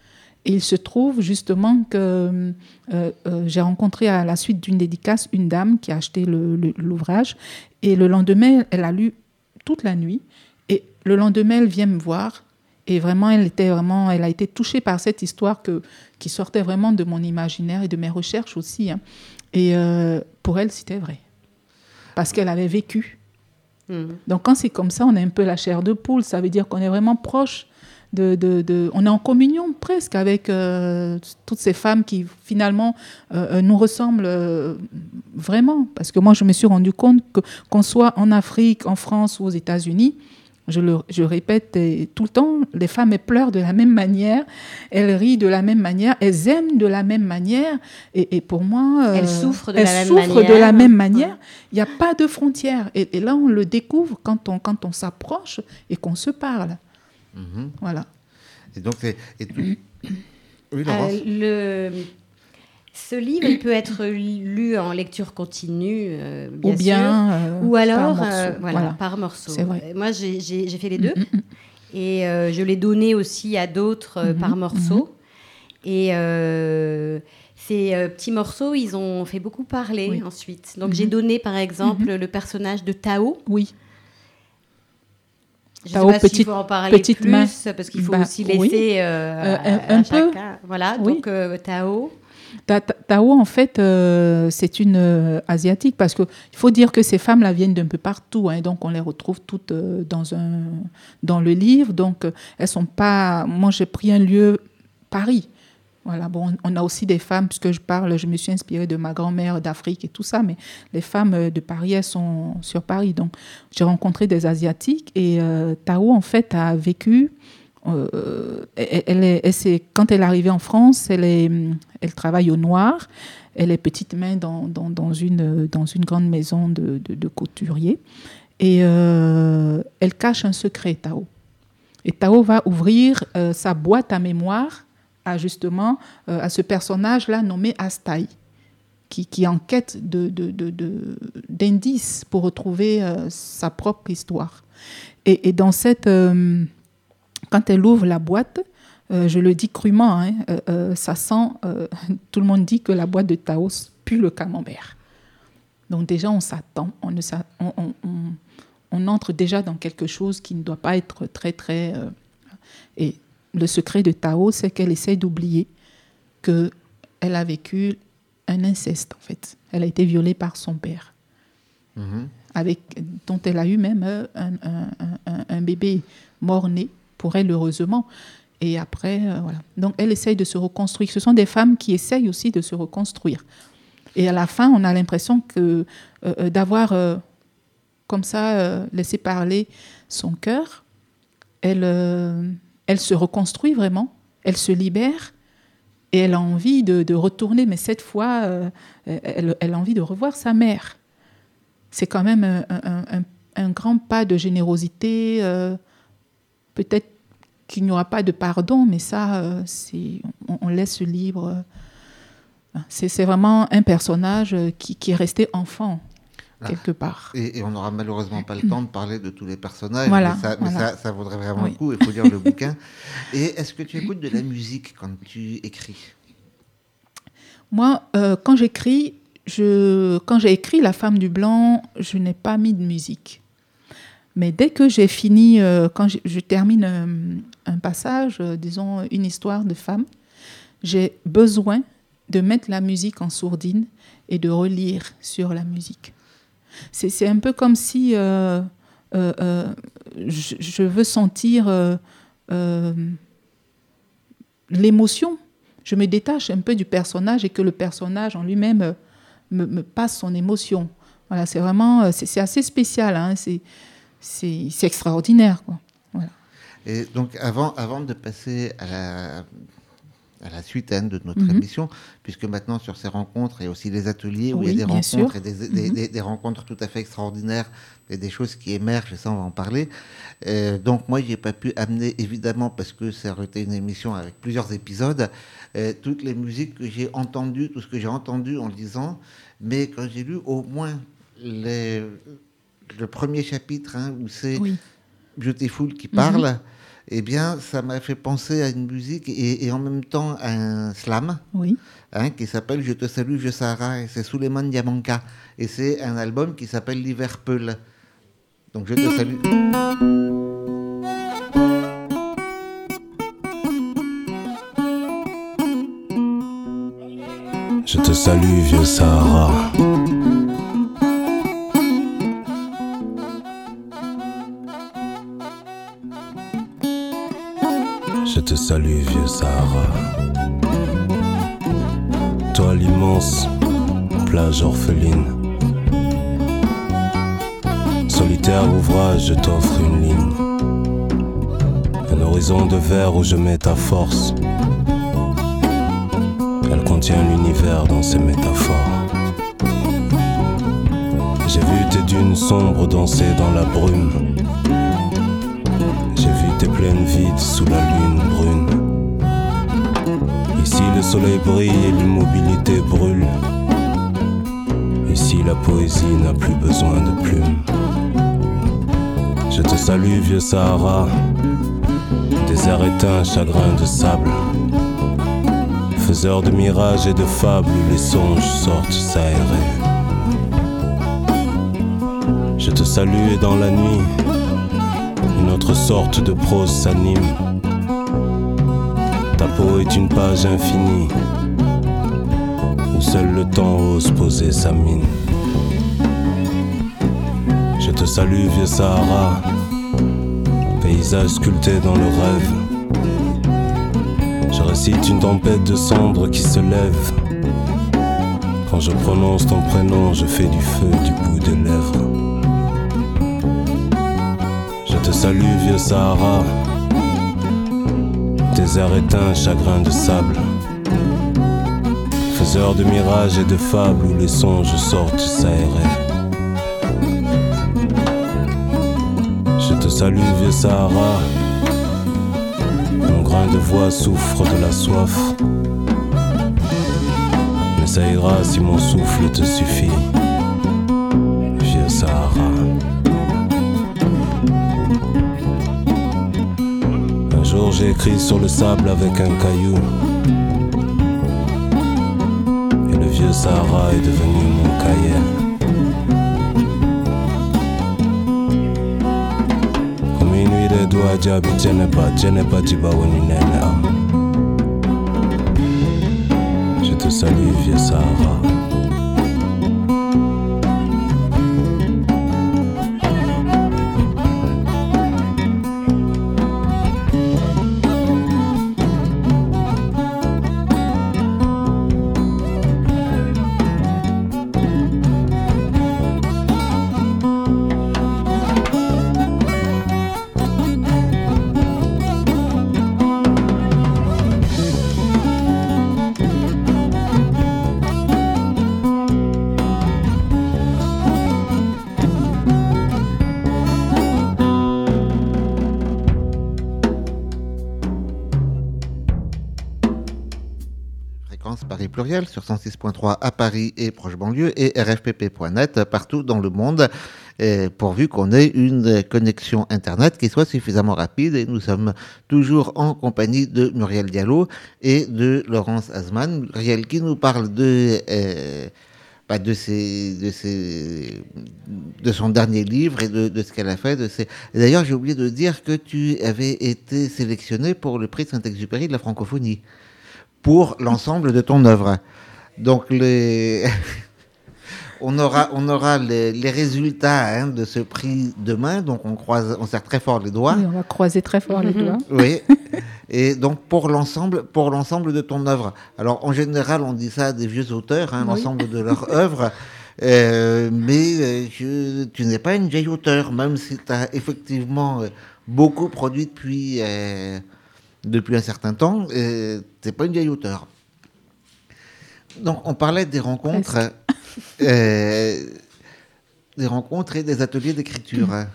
Et il se trouve justement que euh, euh, j'ai rencontré à la suite d'une dédicace une dame qui a acheté le, le, l'ouvrage. Et le lendemain, elle a lu toute la nuit. Et le lendemain, elle vient me voir. Et vraiment, elle, était vraiment, elle a été touchée par cette histoire que, qui sortait vraiment de mon imaginaire et de mes recherches aussi. Hein. Et euh, pour elle, c'était vrai. Parce qu'elle avait vécu. Mmh. Donc, quand c'est comme ça, on a un peu la chair de poule. Ça veut dire qu'on est vraiment proche. De, de, de, on est en communion presque avec euh, toutes ces femmes qui finalement euh, nous ressemblent euh, vraiment. Parce que moi, je me suis rendu compte que qu'on soit en Afrique, en France ou aux États-Unis, je le je répète et, tout le temps, les femmes elles pleurent de la même manière, elles rient de la même manière, elles aiment de la même manière. Et, et pour moi, euh, elles souffrent de elles la même souffrent manière. De la même manière. Il n'y a pas de frontières. Et, et là, on le découvre quand on, quand on s'approche et qu'on se parle. Mmh. Voilà. Et donc, c'est, et tout... oui, Laurence. Euh, le... Ce livre, il peut être lu en lecture continue, euh, bien ou bien, sûr, euh, ou alors par morceau. Euh, voilà, Voilà. par morceau. C'est vrai. Moi, j'ai, j'ai, j'ai fait les deux, mmh. et euh, je l'ai donné aussi à d'autres euh, mmh. par morceau. Mmh. Et euh, ces euh, petits morceaux, ils ont fait beaucoup parler oui. ensuite. Donc, mmh. j'ai donné, par exemple, mmh. le personnage de Tao. Oui. Je ne sais pas s'il faut en parler petite plus, main. Parce qu'il faut bah, aussi laisser oui. euh, euh, à, un à peu. chacun. Voilà, oui. donc euh, Tao. Ta, ta, Tao, en fait, euh, c'est une euh, asiatique, parce qu'il faut dire que ces femmes-là viennent d'un peu partout, hein, donc on les retrouve toutes euh, dans, un, dans le livre. Donc, euh, elles sont pas... Moi, j'ai pris un lieu, Paris. Voilà, bon, on a aussi des femmes, puisque je parle, je me suis inspirée de ma grand-mère d'Afrique et tout ça, mais les femmes de Paris, elles sont sur Paris. Donc, j'ai rencontré des Asiatiques et euh, Tao, en fait, a vécu... Euh, elle, elle est, elle, c'est, quand elle est arrivée en France, elle, est, elle travaille au noir. Elle est petite main dans, dans, dans, une, dans une grande maison de, de, de couturier. Et euh, elle cache un secret, Tao. Et Tao va ouvrir euh, sa boîte à mémoire à justement euh, à ce personnage-là nommé Astaï, qui, qui enquête de, de, de, de, d'indices pour retrouver euh, sa propre histoire. Et, et dans cette... Euh, quand elle ouvre la boîte, euh, je le dis crûment, hein, euh, euh, ça sent... Euh, tout le monde dit que la boîte de Tao pue le camembert. Donc déjà, on s'attend, on, ne s'a, on, on, on, on entre déjà dans quelque chose qui ne doit pas être très, très... Euh, et le secret de Tao, c'est qu'elle essaie d'oublier qu'elle a vécu un inceste, en fait. Elle a été violée par son père, mmh. avec, dont elle a eu même un, un, un, un bébé mort-né, pour elle, heureusement. Et après, euh, voilà. Donc, elle essaye de se reconstruire. Ce sont des femmes qui essayent aussi de se reconstruire. Et à la fin, on a l'impression que, euh, d'avoir, euh, comme ça, euh, laissé parler son cœur, elle... Euh, Elle se reconstruit vraiment, elle se libère et elle a envie de, de retourner, mais cette fois, euh, elle, elle a envie de revoir sa mère. C'est quand même un, un, un, un grand pas de générosité. Euh, peut-être qu'il n'y aura pas de pardon, mais ça, euh, c'est, on, on laisse libre. C'est, c'est vraiment un personnage qui, qui est resté enfant. Quelque part. Et, et on n'aura malheureusement pas le temps de parler de tous les personnages, voilà, mais, ça, voilà. mais ça, ça vaudrait vraiment oui. le coup, il faut lire le bouquin. Et est-ce que tu écoutes de la musique quand tu écris ? Moi, euh, quand j'écris, je, quand j'ai écrit La femme du blanc, je n'ai pas mis de musique. Mais dès que j'ai fini, euh, quand je, je termine un, un passage, euh, disons une histoire de femme, j'ai besoin de mettre la musique en sourdine et de relire sur la musique. C'est, c'est un peu comme si euh, euh, euh, je, je veux sentir euh, euh, l'émotion. Je me détache un peu du personnage et que le personnage en lui-même me, me passe son émotion. Voilà, c'est vraiment, c'est, c'est assez spécial, hein, c'est, c'est, c'est extraordinaire, quoi. Voilà. Et donc, avant, avant de passer à la... à la suite hein, de notre mm-hmm. émission, puisque maintenant sur ces rencontres, il y a aussi les ateliers où oui, il y a des rencontres sûr. et des, mm-hmm. des, des, des rencontres tout à fait extraordinaires et des choses qui émergent, et ça on va en parler. Euh, donc moi, je n'ai pas pu amener, évidemment, parce que ça aurait été une émission avec plusieurs épisodes, euh, toutes les musiques que j'ai entendues, tout ce que j'ai entendu en lisant, mais quand j'ai lu au moins les, le premier chapitre, hein, où c'est oui. Beautiful qui parle, mm-hmm. eh bien, ça m'a fait penser à une musique et, et en même temps à un slam Oui. hein, qui s'appelle Je te salue, Vieux Sahara, et c'est Souleymane Diamanka. Et c'est un album qui s'appelle Liverpool. Donc, je te salue. Je te salue, vieux Sahara. Je te salue, vieux Sahara. Toi l'immense plage orpheline, solitaire ouvrage, je t'offre une ligne, un horizon de verre où je mets ta force. Elle contient l'univers dans ses métaphores. J'ai vu tes dunes sombres danser dans la brume. J'ai vu tes plaines vides sous la lune brune. Ici le soleil brille et l'immobilité brûle. Ici la poésie n'a plus besoin de plumes. Je te salue, vieux Sahara. Désert éteint, chagrin de sable. Faiseur de mirages et de fables où les songes sortent s'aérer. Je te salue et dans la nuit, une autre sorte de prose s'anime. Ta peau est une page infinie, où seul le temps ose poser sa mine. Je te salue, vieux Sahara, paysage sculpté dans le rêve. Je récite une tempête de cendres qui se lève. Quand je prononce ton prénom, je fais du feu du bout des lèvres. Je te salue, vieux Sahara, désert éteint, chagrin de sable. Faiseur de mirages et de fables où les songes sortent s'aérer. Je te salue, vieux Sahara. Mon grain de voix souffre de la soif. Mais ça ira si mon souffle te suffit, vieux Sahara. Un jour j'ai écrit sur le sable avec un caillou, et le vieux Sahara est devenu mon cahier. Dua jabi jenepa jenepa jiba woni nene am. Je te salue, vieux Sahara. Paris Pluriel sur cent six point trois à Paris et proche banlieue et r f p p point net partout dans le monde, et pourvu qu'on ait une connexion internet qui soit suffisamment rapide. Et nous sommes toujours en compagnie de Muriel Diallo et de Laurence Azman. Muriel qui nous parle de euh, bah de, ses, de, ses, de son dernier livre et de, de ce qu'elle a fait. De ses... Et d'ailleurs, j'ai oublié de dire que tu avais été sélectionnée pour le prix Saint-Exupéry de la francophonie pour l'ensemble de ton œuvre. Donc, les... on aura, on aura les, les résultats hein, de ce prix demain. Donc, on, croise, on serre très fort les doigts. Oui, on va croiser très fort mm-hmm. les doigts. Oui. Et donc, pour l'ensemble, pour l'ensemble de ton œuvre. Alors, en général, on dit ça à des vieux auteurs, hein, oui. l'ensemble de leur œuvre. Euh, mais euh, je, tu n'es pas une vieille auteure, même si tu as effectivement euh, beaucoup produit depuis... Euh, depuis un certain temps, euh, t'es pas une vieille auteure. Donc, on parlait des rencontres, euh, des rencontres et des ateliers d'écriture. Mmh.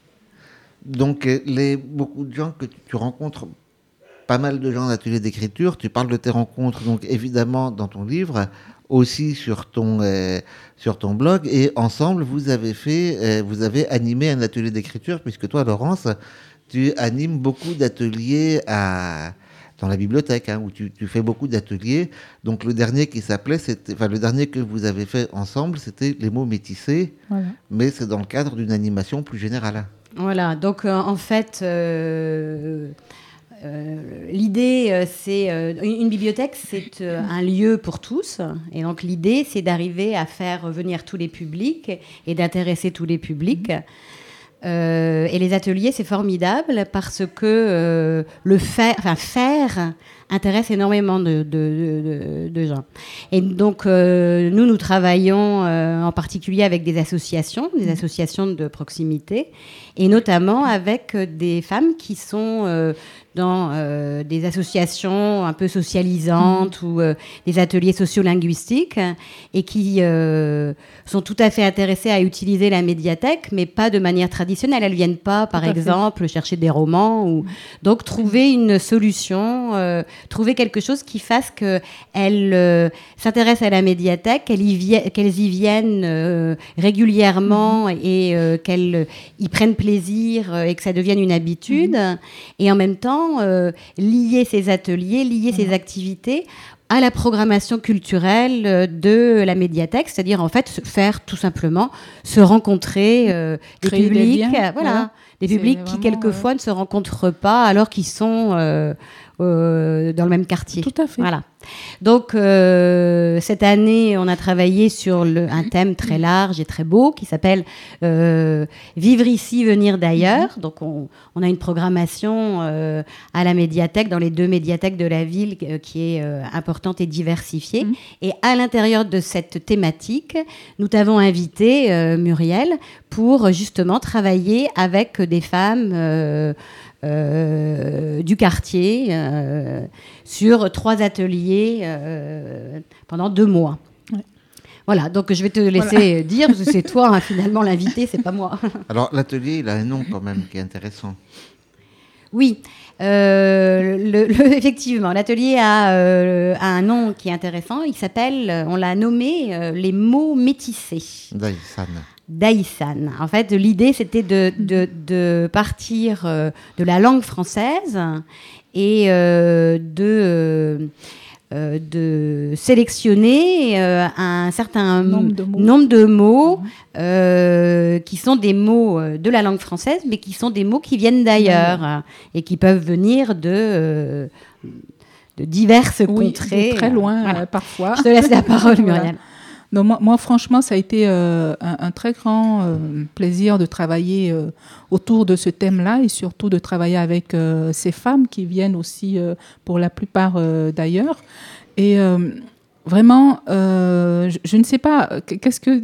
Donc, les, beaucoup de gens que tu, tu rencontres, pas mal de gens d'ateliers d'écriture, tu parles de tes rencontres, donc évidemment dans ton livre, aussi sur ton, euh, sur ton blog, et ensemble, vous avez fait, euh, vous avez animé un atelier d'écriture, puisque toi, Laurence, tu animes beaucoup d'ateliers à... dans la bibliothèque, hein, où tu, tu fais beaucoup d'ateliers. Donc le dernier qui s'appelait, c'était, enfin le dernier que vous avez fait ensemble, c'était les mots métissés, voilà. Mais c'est dans le cadre d'une animation plus générale. Voilà, donc euh, en fait, euh, euh, l'idée, euh, c'est euh, une bibliothèque, c'est euh, un lieu pour tous, et donc l'idée, c'est d'arriver à faire venir tous les publics et d'intéresser tous les publics. Euh, et les ateliers, c'est formidable parce que euh, le faire, enfin faire intéresse énormément de, de, de, de gens. Et donc, euh, nous, nous travaillons euh, en particulier avec des associations, des associations de proximité, et notamment avec des femmes qui sont euh, dans euh, des associations un peu socialisantes mmh. ou euh, des ateliers sociolinguistiques et qui euh, sont tout à fait intéressées à utiliser la médiathèque, mais pas de manière traditionnelle. Elles ne viennent pas, par exemple, fait. chercher des romans. Ou... Donc, trouver une solution, euh, trouver quelque chose qui fasse qu'elles euh, s'intéressent à la médiathèque, qu'elles y, vi- qu'elles y viennent euh, régulièrement mmh. et euh, qu'elles y prennent plaisir euh, et que ça devienne une habitude. Mmh. Et en même temps, Euh, lier ces ateliers, lier mmh. ces activités à la programmation culturelle de la médiathèque, c'est-à-dire en fait faire tout simplement se rencontrer euh, des Créer publics, des liens, voilà, ouais. des publics qui quelquefois euh... ne se rencontrent pas alors qu'ils sont euh, euh, dans le même quartier. Tout à fait. Voilà. Donc euh, cette année, on a travaillé sur le, un thème très large et très beau qui s'appelle euh, Vivre ici, venir d'ailleurs. Mm-hmm. Donc on, on a une programmation euh, à la médiathèque, dans les deux médiathèques de la ville, euh, qui est euh, importante et diversifiée. Mm-hmm. Et à l'intérieur de cette thématique, nous t'avons invité, euh, Muriel, pour justement travailler avec des femmes euh, Euh, du quartier euh, sur trois ateliers euh, pendant deux mois. Ouais. Voilà, donc je vais te laisser voilà. dire, parce que c'est toi hein, finalement l'invité, c'est pas moi. Alors l'atelier, il a un nom quand même qui est intéressant. Oui, euh, le, le, effectivement, l'atelier a, euh, a un nom qui est intéressant, il s'appelle, on l'a nommé, euh, les mots métissés. Daïsan. Daïsan. En fait, l'idée, c'était de, de, de partir euh, de la langue française et euh, de, euh, de sélectionner euh, un certain nombre de mots, nombre de mots mmh. euh, qui sont des mots de la langue française, mais qui sont des mots qui viennent d'ailleurs mmh. et qui peuvent venir de... Euh, de diverses oui, contrées. De très loin, voilà. euh, parfois. Je te laisse la parole, Muriel. Voilà. Donc moi, moi, franchement, ça a été euh, un, un très grand euh, plaisir de travailler euh, autour de ce thème-là et surtout de travailler avec euh, ces femmes qui viennent aussi, euh, pour la plupart, euh, d'ailleurs. Et euh, vraiment, euh, je, je ne sais pas, qu'est-ce que...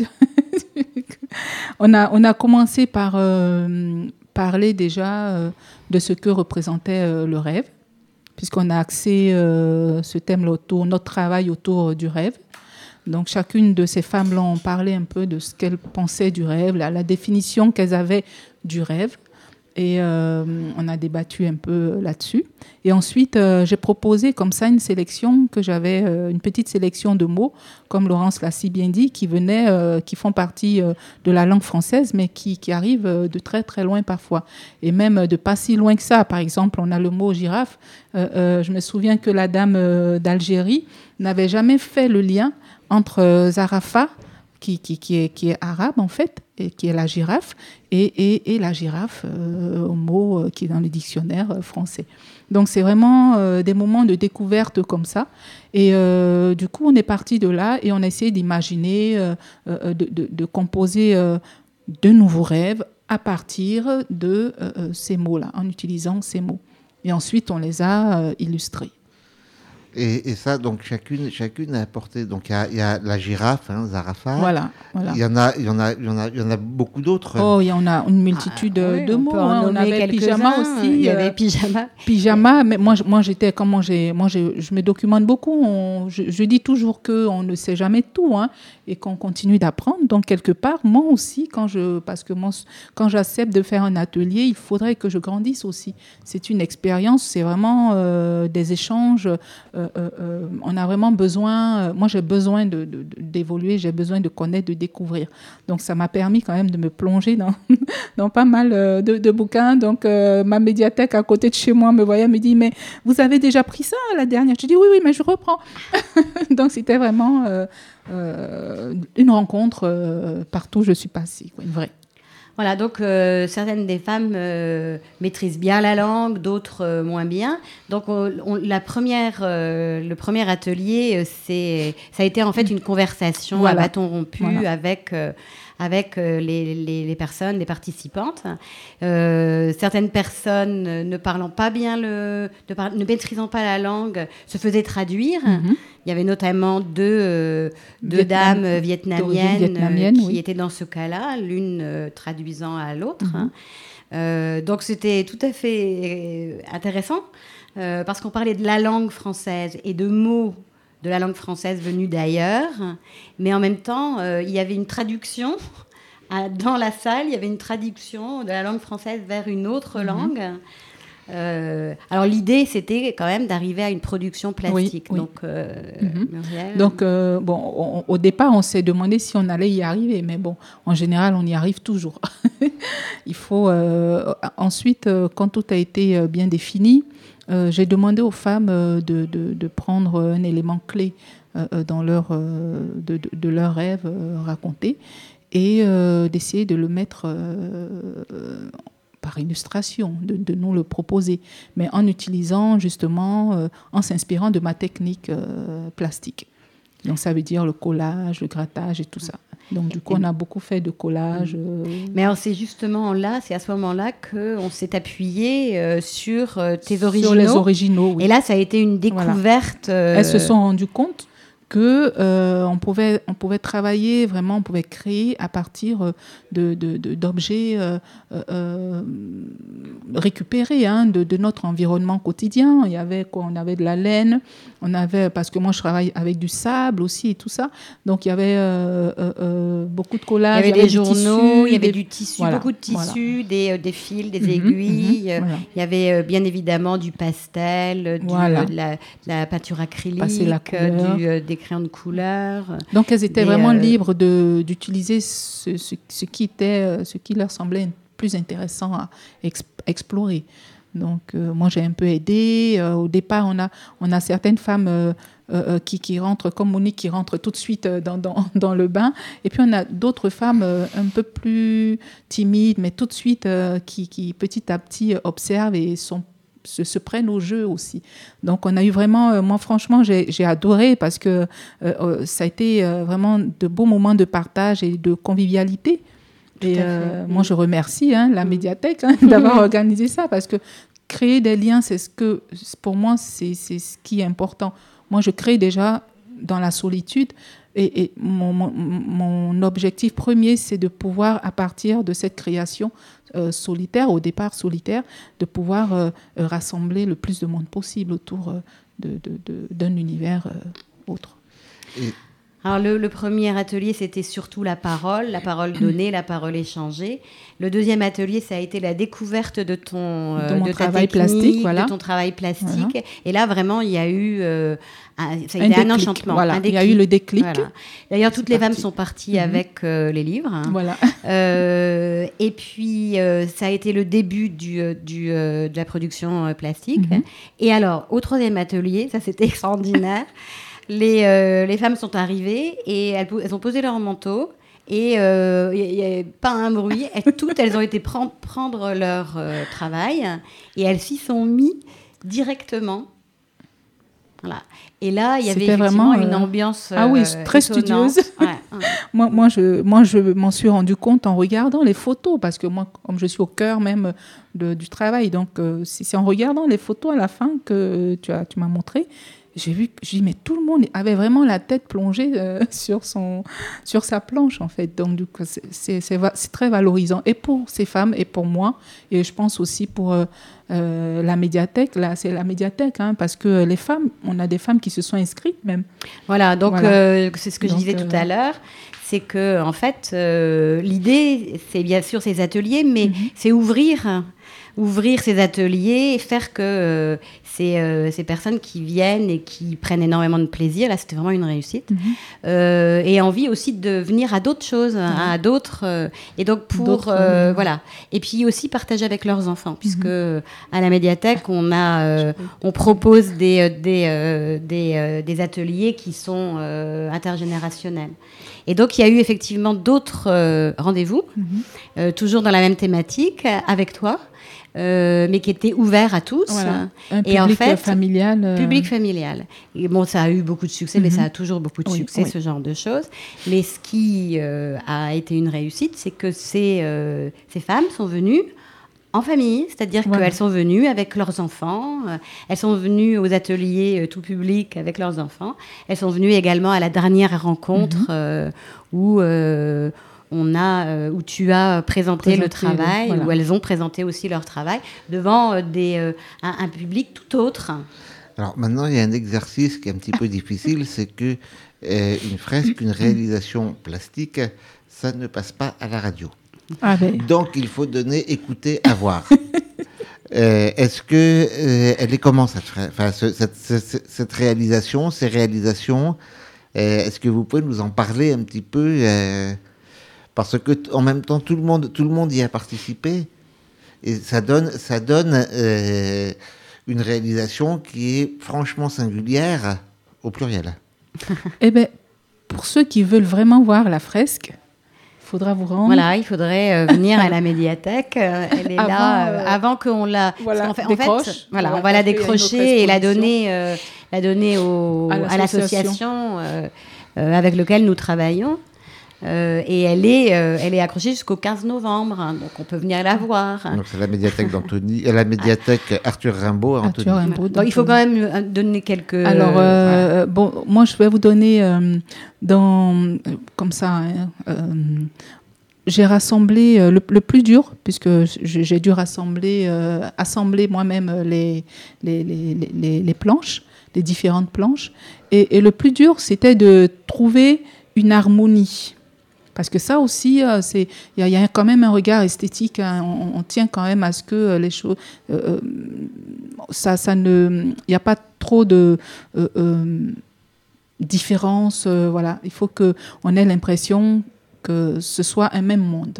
on, a, on a commencé par euh, parler déjà euh, de ce que représentait euh, le rêve, puisqu'on a axé euh, ce thème-là autour, notre travail autour du rêve. Donc, chacune de ces femmes-là ont parlé un peu de ce qu'elles pensaient du rêve, la, la définition qu'elles avaient du rêve. Et euh, on a débattu un peu là-dessus. Et ensuite, euh, j'ai proposé comme ça une sélection que j'avais, euh, une petite sélection de mots, comme Laurence l'a si bien dit, qui venaient, euh, qui font partie euh, de la langue française, mais qui, qui arrivent euh, de très très loin parfois. Et même de pas si loin que ça. Par exemple, on a le mot girafe. Euh, euh, je me souviens que la dame euh, d'Algérie n'avait jamais fait le lien entre euh, Zarafa, qui, qui, qui, est, qui est arabe en fait, et qui est la girafe, et, et, et la girafe, euh, au mot euh, qui est dans le dictionnaire euh, français. Donc c'est vraiment euh, des moments de découverte comme ça. Et euh, du coup, on est parti de là et on a essayé d'imaginer, euh, euh, de, de, de composer euh, de nouveaux rêves à partir de euh, ces mots-là, en utilisant ces mots. Et ensuite, on les a euh, illustrés. Et, et ça, donc chacune, chacune a apporté. Donc il y, y a la girafe, hein, Zarafa. Voilà, voilà. Il y en a, il y en a, il y en a, il y en a beaucoup d'autres. Oh, il y en a une multitude ah, oui, de mots. Hein. On avait pyjama aussi. Il y avait pyjama. Pyjama. Mais moi, moi, j'étais comment j'ai, moi, j'ai, je me documente beaucoup. On, je, je dis toujours que on ne sait jamais tout, hein, et qu'on continue d'apprendre. Donc quelque part, moi aussi, quand je, parce que moi, quand j'accepte de faire un atelier, il faudrait que je grandisse aussi. C'est une expérience. C'est vraiment euh, des échanges. Euh, euh, euh, on a vraiment besoin, euh, moi j'ai besoin de, de, d'évoluer, j'ai besoin de connaître, de découvrir. Donc ça m'a permis quand même de me plonger dans, dans pas mal euh, de, de bouquins. Donc euh, ma médiathèque à côté de chez moi me voyait, me dit, mais vous avez déjà pris ça la dernière? Je dis oui, oui, mais je reprends. Donc c'était vraiment euh, euh, une rencontre euh, partout où je suis passée, quoi, une vraie. Voilà, donc euh, certaines des femmes euh, maîtrisent bien la langue, d'autres euh, moins bien. Donc on, on, la première, euh, le premier atelier, c'est, ça a été en fait une conversation voilà. à bâton rompu voilà. avec, euh, avec euh, les, les, les personnes, les participantes. Euh, certaines personnes ne parlant pas bien, le, ne, par, ne maîtrisant pas la langue, se faisaient traduire. Mm-hmm. Il y avait notamment deux, euh, deux Vietnam, dames vietnamiennes, vietnamiennes euh, qui oui. étaient dans ce cas-là, l'une euh, traduisant à l'autre. Mm-hmm. Euh, donc c'était tout à fait intéressant euh, parce qu'on parlait de la langue française et de mots de la langue française venus d'ailleurs, mais en même temps, euh, il y avait une traduction. Dans la salle, il y avait une traduction de la langue française vers une autre mm-hmm. langue. Euh, alors l'idée, c'était quand même d'arriver à une production plastique. Oui, oui. Donc, euh, mm-hmm. Muriel... Donc euh, bon, on, au départ, on s'est demandé si on allait y arriver, mais bon, en général, on y arrive toujours. Il faut euh, ensuite, euh, quand tout a été bien défini, euh, j'ai demandé aux femmes euh, de, de, de prendre un élément clé euh, dans leur, euh, de, de, de leur rêve euh, raconté et euh, d'essayer de le mettre euh, par illustration, de, de nous le proposer, mais en utilisant justement, euh, en s'inspirant de ma technique euh, plastique. Donc ça veut dire le collage, le grattage et tout ça. Donc du coup, on a beaucoup fait de collage. Euh... Mais alors c'est justement là, c'est à ce moment-là qu'on s'est appuyé euh, sur euh, tes originaux. Sur les originaux, oui. Et là, ça a été une découverte. Voilà. Euh... Elles se sont rendues compte que euh, on pouvait on pouvait travailler vraiment, on pouvait créer à partir de, de, de d'objets euh, euh, récupérés hein, de, de notre environnement quotidien. Il y avait quoi, on avait de la laine, on avait parce que moi je travaille avec du sable aussi et tout ça. Donc il y avait euh, euh, beaucoup de collages. Il y avait, il y avait des journaux, tissu, il y avait des... du tissu, voilà, beaucoup de tissus, voilà. des, euh, des fils, des mm-hmm, aiguilles. Mm-hmm, voilà. Il y avait euh, bien évidemment du pastel, du, voilà. euh, de, la, de la peinture acrylique, la couleur. du, euh, des crayons de couleur. Donc elles étaient des, vraiment euh... libres de, d'utiliser ce, ce, ce, qui était, ce qui leur semblait plus intéressant à exp- explorer. Donc euh, moi j'ai un peu aidé. Euh, au départ on a, on a certaines femmes euh, euh, qui, qui rentrent, comme Monique, qui rentrent tout de suite dans, dans, dans le bain. Et puis on a d'autres femmes euh, un peu plus timides, mais tout de suite euh, qui, qui petit à petit observent et sont Se, se prennent au jeu aussi. Donc on a eu vraiment, euh, moi franchement j'ai, j'ai adoré parce que euh, euh, ça a été euh, vraiment de beaux moments de partage et de convivialité. Tout et euh, moi je remercie hein, la médiathèque hein, d'avoir organisé ça parce que créer des liens, c'est ce que, pour moi c'est, c'est ce qui est important. Moi je crée déjà dans la solitude. Et, et mon, mon, mon objectif premier, c'est de pouvoir, à partir de cette création euh, solitaire, au départ solitaire, de pouvoir euh, rassembler le plus de monde possible autour euh, de, de, de, d'un univers euh, autre. Et... Alors le, le premier atelier, c'était surtout la parole, la parole donnée, la parole échangée. Le deuxième atelier, ça a été la découverte de ton euh, de, mon de ta travail technique, plastique, voilà. de ton travail plastique. Voilà. Et là, vraiment, il y a eu euh, un, ça a un, été déclic, un enchantement. voilà. Un déclic. Il y a eu le déclic. Voilà. D'ailleurs, toutes C'est les parti. femmes sont parties Mm-hmm. avec euh, les livres. Hein. Voilà. Euh, et puis, euh, ça a été le début du, du, euh, de la production euh, plastique. Mm-hmm. Et alors, au troisième atelier, ça c'était extraordinaire. Les, euh, les femmes sont arrivées et elles, elles ont posé leur manteau et il euh, n'y avait pas un bruit. Et toutes, elles ont été prendre, prendre leur euh, travail et elles s'y sont mis directement. Voilà. Et là, il y avait effectivement vraiment, une ambiance euh, ah oui, très étonnante. studieuse. Ouais, ouais. moi, moi, je, moi, je m'en suis rendu compte en regardant les photos parce que moi, comme je suis au cœur même de, du travail, donc euh, c'est, c'est en regardant les photos à la fin que tu, as, tu m'as montré. J'ai vu, j'ai dit, mais tout le monde avait vraiment la tête plongée euh, sur, son, sur sa planche, en fait. Donc, du coup, c'est, c'est, c'est, c'est très valorisant, et pour ces femmes, et pour moi, et je pense aussi pour euh, euh, la médiathèque. Là, c'est la médiathèque, hein, parce que les femmes, on a des femmes qui se sont inscrites même. Voilà, donc voilà. Euh, c'est ce que donc, je disais euh, tout à l'heure. C'est que, en fait, euh, l'idée, c'est bien sûr ces ateliers, mais mm-hmm. c'est ouvrir... ouvrir ces ateliers et faire que euh, ces, euh, ces personnes qui viennent et qui prennent énormément de plaisir, là c'était vraiment une réussite, mm-hmm. euh, et envie aussi de venir à d'autres choses, mm-hmm. à d'autres, euh, et donc pour, d'autres, euh, mm-hmm. voilà, et puis aussi partager avec leurs enfants, puisque mm-hmm. à la médiathèque on a, euh, on propose des, des, euh, des, euh, des ateliers qui sont euh, intergénérationnels. Et donc, il y a eu effectivement d'autres euh, rendez-vous, mm-hmm. euh, toujours dans la même thématique, avec toi, euh, mais qui étaient ouverts à tous. Voilà. Un et public en fait, familial. Euh... Public familial. Et bon, ça a eu beaucoup de succès, mm-hmm. mais ça a toujours beaucoup de oui, succès, oui. ce genre de choses. Mais ce qui euh, a été une réussite, c'est que ces, euh, ces femmes sont venues en famille, c'est-à-dire voilà. qu'elles sont venues avec leurs enfants, euh, elles sont venues aux ateliers euh, tout public avec leurs enfants, elles sont venues également à la dernière rencontre mm-hmm. euh, où, euh, on a, euh, où tu as présenté, présenté le travail, le, voilà. où elles ont présenté aussi leur travail devant euh, des, euh, un, un public tout autre. Alors maintenant, il y a un exercice qui est un petit peu difficile, c'est que euh, une fresque, une réalisation plastique, ça ne passe pas à la radio. Ah ben. Donc, il faut donner, écouter, avoir. euh, est-ce que euh, elle est comment cette, enfin, ce, cette, cette, cette réalisation, ces réalisations euh, est-ce que vous pouvez nous en parler un petit peu euh, parce que t- en même temps, tout le monde, tout le monde y a participé et ça donne, ça donne euh, une réalisation qui est franchement singulière au pluriel. Eh ben, pour ceux qui veulent vraiment voir la fresque. Faudra vous rendre. Voilà, il faudrait euh, venir à la médiathèque. Euh, elle est avant, là euh, euh, avant qu'on la. Voilà, en fait, décroche. En fait, voilà, voilà, on va la décrocher et la donner, euh, la donner au, à, à l'association euh, euh, avec laquelle nous travaillons. Euh, et elle est, euh, elle est accrochée jusqu'au quinze novembre, hein, donc on peut venir la voir. Donc c'est la médiathèque d'Antony, la médiathèque Arthur Rimbaud à Antony. Arthur Rimbaud, donc il faut quand même donner quelques. Alors euh, voilà. bon, moi je vais vous donner euh, dans euh, comme ça. Hein, euh, j'ai rassemblé euh, le, le plus dur, puisque j'ai, j'ai dû rassembler, euh, assembler moi-même les, les, les, les, les planches, les différentes planches. Et, et le plus dur, c'était de trouver une harmonie. Parce que ça aussi, euh, c'est, il y, y a quand même un regard esthétique. Hein, on, on tient quand même à ce que les choses, euh, ça, ça ne, il n'y a pas trop de euh, euh, différence. Euh, voilà, il faut que on ait l'impression que ce soit un même monde.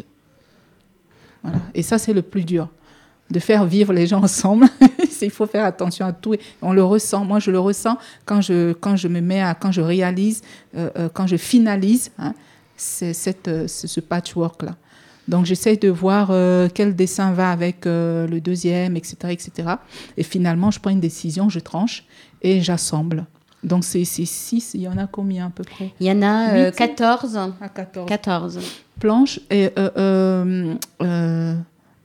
Voilà. Et ça, c'est le plus dur, de faire vivre les gens ensemble. Il faut faire attention à tout. On le ressent. Moi, je le ressens quand je, quand je me mets à, quand je réalise, euh, euh, quand je finalise, hein, c'est, cette, c'est ce patchwork-là. Donc, j'essaie de voir euh, quel dessin va avec euh, le deuxième, et cetera, et cetera. Et finalement, je prends une décision, je tranche et j'assemble. Donc, c'est, c'est six. Il y en a combien à peu près ? Il y en a euh, quatorze. À quatorze. quatorze. Planches. Et euh, euh, euh,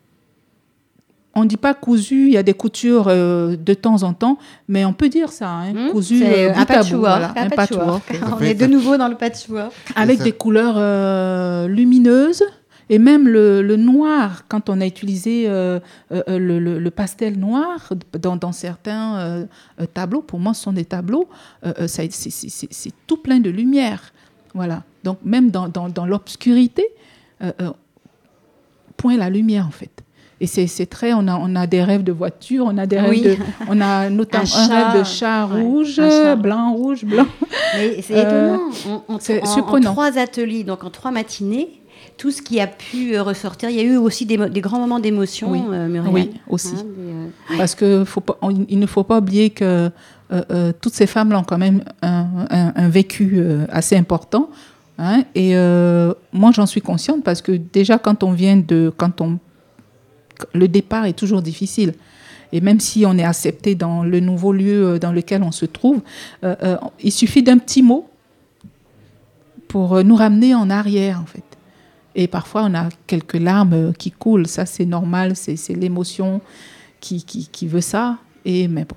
on ne dit pas cousu, il y a des coutures euh, de temps en temps, mais on peut dire ça, hein, mmh, cousu c'est euh, un patchwork. Voilà, un un patchwork. patchwork. On est de nouveau dans le patchwork. Avec des couleurs euh, lumineuses. Et même le, le noir, quand on a utilisé euh, euh, le, le, le pastel noir dans, dans certains euh, tableaux, pour moi ce sont des tableaux, euh, ça, c'est, c'est, c'est, c'est tout plein de lumière. Voilà. Donc même dans, dans, dans l'obscurité, euh, euh, point la lumière en fait. Et c'est, c'est très, on a, on a des rêves de voiture, on a des rêves oui. de, on a notamment un, un chat, rêve de chat ouais, rouge, chat. blanc, rouge, blanc. Mais c'est étonnant. On, on, c'est en, surprenant. En trois ateliers, donc en trois matinées. Tout ce qui a pu euh, ressortir, il y a eu aussi des, mo- des grands moments d'émotion, oui. euh, Muriel. Oui, aussi. Hein, des, euh... Parce que faut pas, on, il ne faut pas oublier que euh, euh, toutes ces femmes-là ont quand même un, un, un vécu euh, assez important. Hein, et euh, moi, j'en suis consciente parce que déjà, quand on vient de, quand on, le départ est toujours difficile. Et même si on est accepté dans le nouveau lieu dans lequel on se trouve, euh, euh, il suffit d'un petit mot pour nous ramener en arrière, en fait. Et parfois, on a quelques larmes qui coulent. Ça, c'est normal. C'est, c'est l'émotion qui, qui, qui veut ça. Et, mais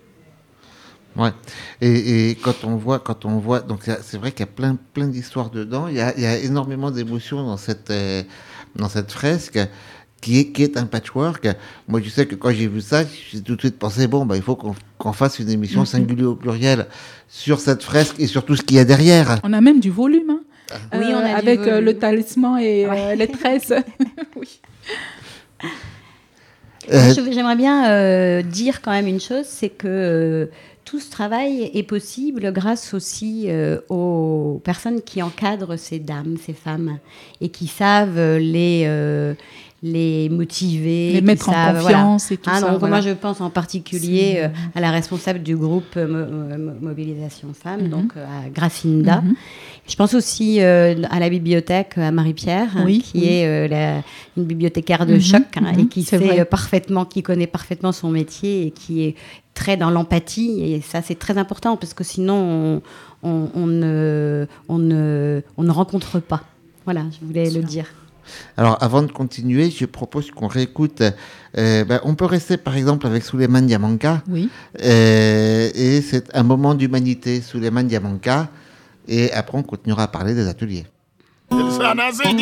bon. Ouais. Et, et quand on voit, quand on voit, donc c'est vrai qu'il y a plein, plein d'histoires dedans. Il y a, il y a énormément d'émotions dans cette, euh, dans cette fresque qui est, qui est un patchwork. Moi, je sais que quand j'ai vu ça, j'ai tout de suite pensé, bon, bah, il faut qu'on, qu'on fasse une émission mm-hmm. singulier au pluriel sur cette fresque et sur tout ce qu'il y a derrière. On a même du volume, hein. Oui, on a euh, avec euh, le talisman et ouais. euh, les tresses. Oui. Euh, Je- J'aimerais bien euh, dire quand même une chose, c'est que euh, tout ce travail est possible grâce aussi euh, aux personnes qui encadrent ces dames, ces femmes, et qui savent euh, les, euh, les motiver, Les qui mettre en savent, confiance voilà. et tout Ah, ça, donc voilà. moi, je pense en particulier euh, à la responsable du groupe euh, Mo- Mo- Mobilisation Femmes, Mhm. donc euh, à Gracinda. Mhm. Je pense aussi euh, à la bibliothèque, à Marie-Pierre, hein, Oui, qui oui. est euh, la- une bibliothécaire de Mhm, choc hein, mhm, et qui c'est sait vrai. euh, parfaitement, qui connaît parfaitement son métier et qui est très dans l'empathie. Et ça, c'est très important parce que sinon, on, on, on ne, on, ne, on ne rencontre pas. Voilà, je voulais le dire. Alors, avant de continuer, je propose qu'on réécoute. euh, ben, on peut rester, par exemple, avec Souleymane Diamanka. Oui. Euh, et c'est un moment d'humanité, Souleymane Diamanka. Et après, on continuera à parler des ateliers. Sana Zaidi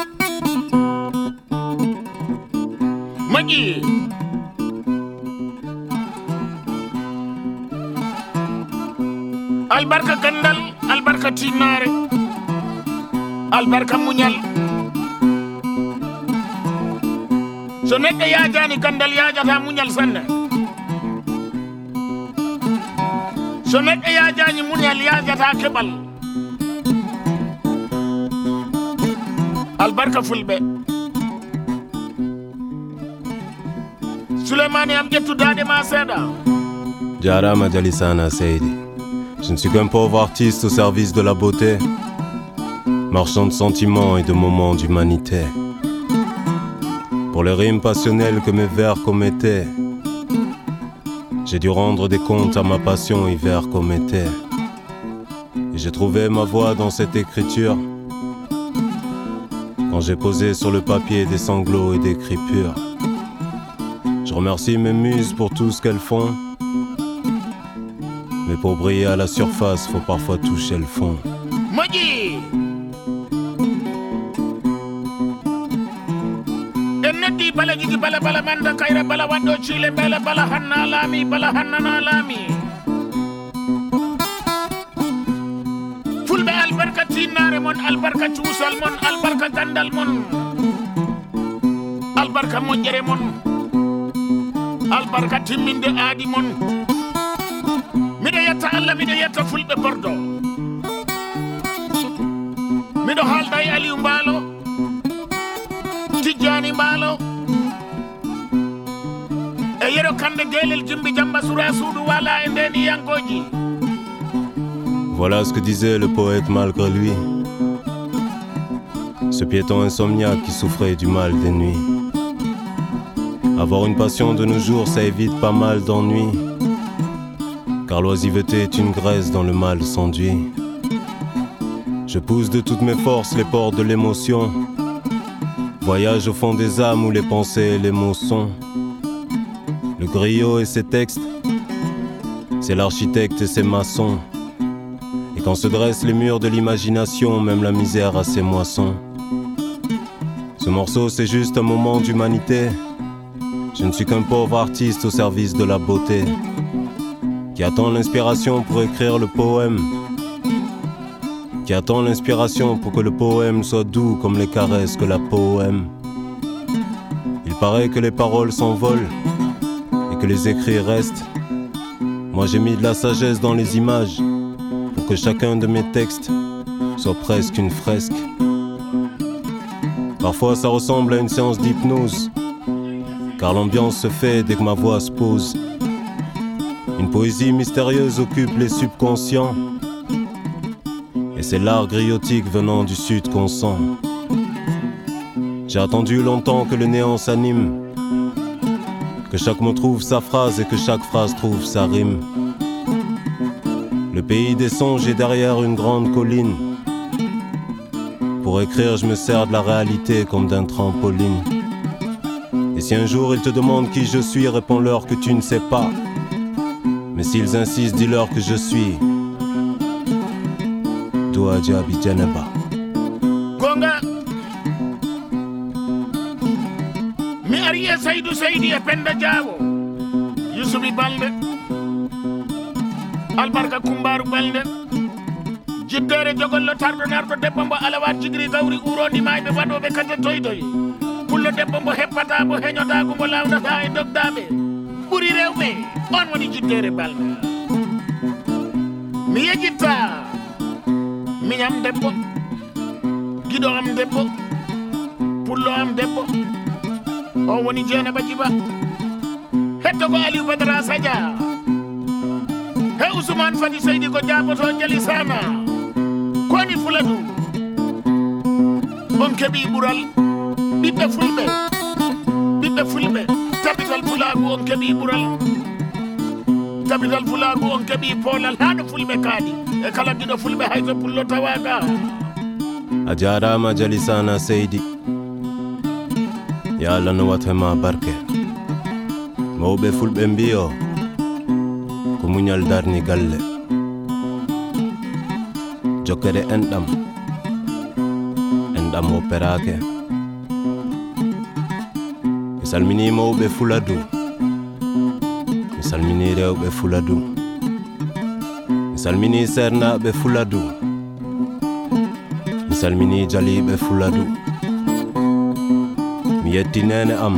Magi Albarka Gandal Albarka Tinare Albarka Munyal So neɗɗo yajani Gandal yajata Munyal sanne So neɗɗo yajani Munyal yajata Keɓal Albarka Fulbe Souleymane am ƴettudade ma seeɗa Jarama Jalisana Seydi. Je ne suis qu'un pauvre artiste au service de la beauté, marchand de sentiments et de moments d'humanité. Pour les rimes passionnelles que mes vers commettaient, j'ai dû rendre des comptes à ma passion hiver comme été. Et j'ai trouvé ma voix dans cette écriture, quand j'ai posé sur le papier des sanglots et des cris purs. Je remercie mes muses pour tout ce qu'elles font, mais pour briller à la surface, faut parfois toucher le fond. Moƴƴi en noddi bala jigi bala bala manda kayra bala waɗɗo ciile mbele bala hanna laami bala hannana laami fulɓe albarka tinnare mon albarka cuusal mon albarka gandal mon albarka moƴƴere mon albarka timminde aadi mon miɗo yetta Allah miɗo yetta fulɓe bordo miɗo haalda e Aliou Mbaalo Tijjani Mbaalo e yero kande gueylel jimbi jamba sura suudu wala e nden yankoji. Voilà ce que disait le poète malgré lui, ce piéton insomniaque qui souffrait du mal des nuits. Avoir une passion de nos jours, ça évite pas mal d'ennuis, car l'oisiveté est une graisse dans le mal s'enduit. Je pousse de toutes mes forces les portes de l'émotion, voyage au fond des âmes où les pensées et les mots sont. Le griot et ses textes, c'est l'architecte et ses maçons. Et quand se dressent les murs de l'imagination, même la misère a ses moissons. Ce morceau, c'est juste un moment d'humanité. Je ne suis qu'un pauvre artiste au service de la beauté, qui attend l'inspiration pour écrire le poème, qui attend l'inspiration pour que le poème soit doux comme les caresses que la poème. Il paraît que les paroles s'envolent et que les écrits restent. Moi j'ai mis de la sagesse dans les images pour que chacun de mes textes soit presque une fresque. Parfois ça ressemble à une séance d'hypnose, car l'ambiance se fait dès que ma voix se pose. Une poésie mystérieuse occupe les subconscients, et c'est l'art griotique venant du sud qu'on sent. J'ai attendu longtemps que le néant s'anime, que chaque mot trouve sa phrase et que chaque phrase trouve sa rime. Le pays des songes est derrière une grande colline. Pour écrire, je me sers de la réalité comme d'un trampoline. Et si un jour ils te demandent qui je suis, réponds-leur que tu ne sais pas. Mais s'ils insistent, dis-leur que je suis Douadjabi Djeneba. Gonga mi ari e Saydou Seydi e Penda Diawo Youssoubi Balde albarka Kumbaru Balde jiddere jogollo tardo nardo debbo mbo alawat jigri gawri urondi mayɓe waɗoɓe kate toydoy pullo debbo mbo heppata mbo heñotago mbo lawnata e dogdaɓe ɓuuri rewɓe on woni jittere balɗe mi yejjitta miñam debbo giɗo am debbo pullo am debbo o woni Dieynaba Djiba hetto ko Aliou Badara Sadia he Ousmane Fati Seydi ko jaboto jali sana koni Fuladu on keɓi ɓural ɓiɓɓe fulɓe ɓiɓɓe fulɓe tabital Fulagu on keɓi ɓural tabital Fulagu on keɓi poolal haɗo fulɓe kaaɗi e kala giɗo fulɓe hayso pullo tawaga a jarama Jalisana Seydi ya Allah no watema barke mawɓe fulɓe mbiyo ko muñal darni galle jokkere enɗam enɗam opperake mi salmini mawɓe Fuladu mi salmini rewɓe Fuladu mi salmini sernaɓe Fuladu mi salmini jaliɓe Fuladu mi yetti nene am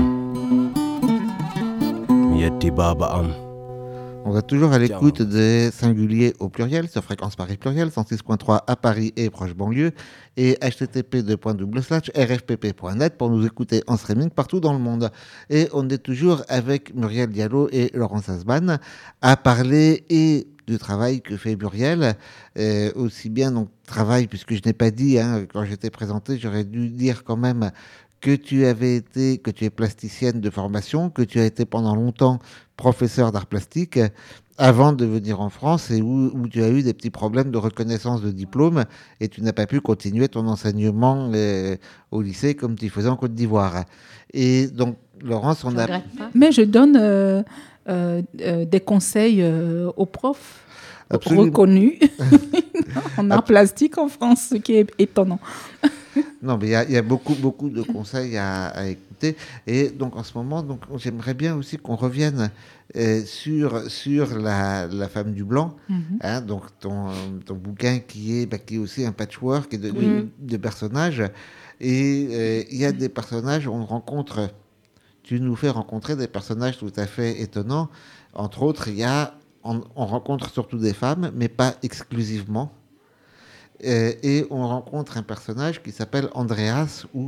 mi yetti baba am. On va toujours à l'écoute des singuliers au pluriel sur Fréquence Paris Pluriel, cent six point trois à Paris et proche banlieue, et h t t p deux point double slash r f p p point net pour nous écouter en streaming partout dans le monde. Et on est toujours avec Muriel Diallo et Laurence Asban à parler et du travail que fait Muriel, euh, aussi bien donc travail, puisque je n'ai pas dit, hein, quand j'étais présentée, j'aurais dû dire quand même que tu avais été, que tu es plasticienne de formation, que tu as été pendant longtemps professeur d'art plastique avant de venir en France et où, où tu as eu des petits problèmes de reconnaissance de diplôme et tu n'as pas pu continuer ton enseignement euh, au lycée comme tu faisais en Côte d'Ivoire. Et donc, Laurence, on a... Mais je donne euh, euh, euh, des conseils euh, aux profs Absolument. reconnus en art plastique en France, ce qui est étonnant. Non, mais il y, y a beaucoup, beaucoup de conseils à, à écouter. Et donc, en ce moment, donc, j'aimerais bien aussi qu'on revienne euh, sur, sur la, la femme du blanc. Mm-hmm. Hein, donc, ton, ton bouquin qui est, bah, qui est aussi un patchwork de, oui. de, de personnages. Et euh, il y a des personnages, on rencontre, tu nous fais rencontrer des personnages tout à fait étonnants. Entre autres, il y a, on, on rencontre surtout des femmes, mais pas exclusivement. Euh, et on rencontre un personnage qui s'appelle Andreas, ou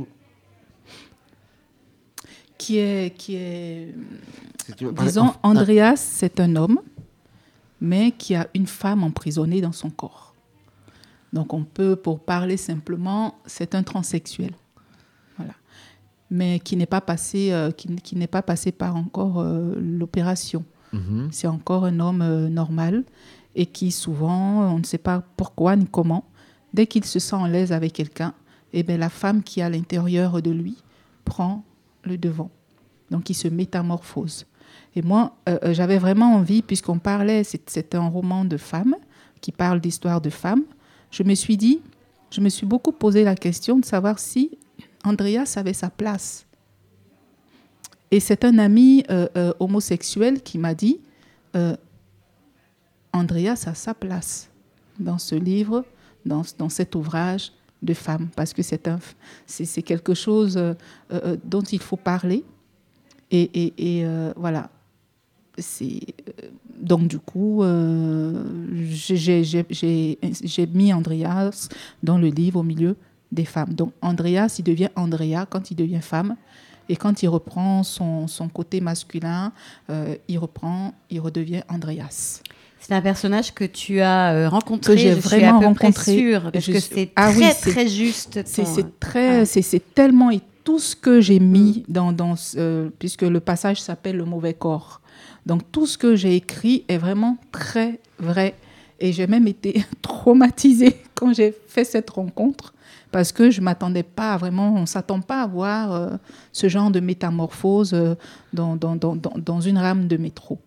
qui est, qui est, si tu veux parler, disons, en... Andreas, c'est un homme, mais qui a une femme emprisonnée dans son corps. Donc, on peut, pour parler simplement, c'est un transsexuel, voilà, mais qui n'est pas passé, euh, qui, qui n'est pas passé par encore euh, l'opération. Mm-hmm. C'est encore un homme euh, normal et qui souvent, on ne sait pas pourquoi ni comment. Dès qu'il se sent à l'aise avec quelqu'un, eh bien, la femme qui est à l'intérieur de lui prend le devant. Donc, il se métamorphose. Et moi, euh, j'avais vraiment envie, puisqu'on parlait, c'est, c'est un roman de femmes qui parle d'histoire de femmes, je me suis dit, je me suis beaucoup posé la question de savoir si Andreas avait sa place. Et c'est un ami euh, euh, homosexuel qui m'a dit, euh, Andreas a sa place dans ce livre, Dans, dans cet ouvrage de femmes, parce que c'est, un, c'est, c'est quelque chose euh, euh, dont il faut parler. Et, et, et euh, voilà. C'est, euh, donc, du coup, euh, j'ai, j'ai, j'ai, j'ai mis Andreas dans le livre au milieu des femmes. Donc, Andreas, il devient Andrea quand il devient femme. Et quand il reprend son, son côté masculin, euh, il reprend, il redevient Andreas. C'est un personnage que tu as rencontré, que j'ai je vraiment suis à peu rencontré, près sûre, parce je, que c'est ah très, oui, c'est, très juste. Ton... C'est, c'est, très, ah. c'est, c'est tellement... Et tout ce que j'ai mis, dans, dans, euh, puisque le passage s'appelle « Le mauvais corps ». Donc, tout ce que j'ai écrit est vraiment très vrai. Et j'ai même été traumatisée quand j'ai fait cette rencontre, parce que je ne m'attendais pas à vraiment... On ne s'attend pas à voir euh, ce genre de métamorphose euh, dans, dans, dans, dans une rame de métro.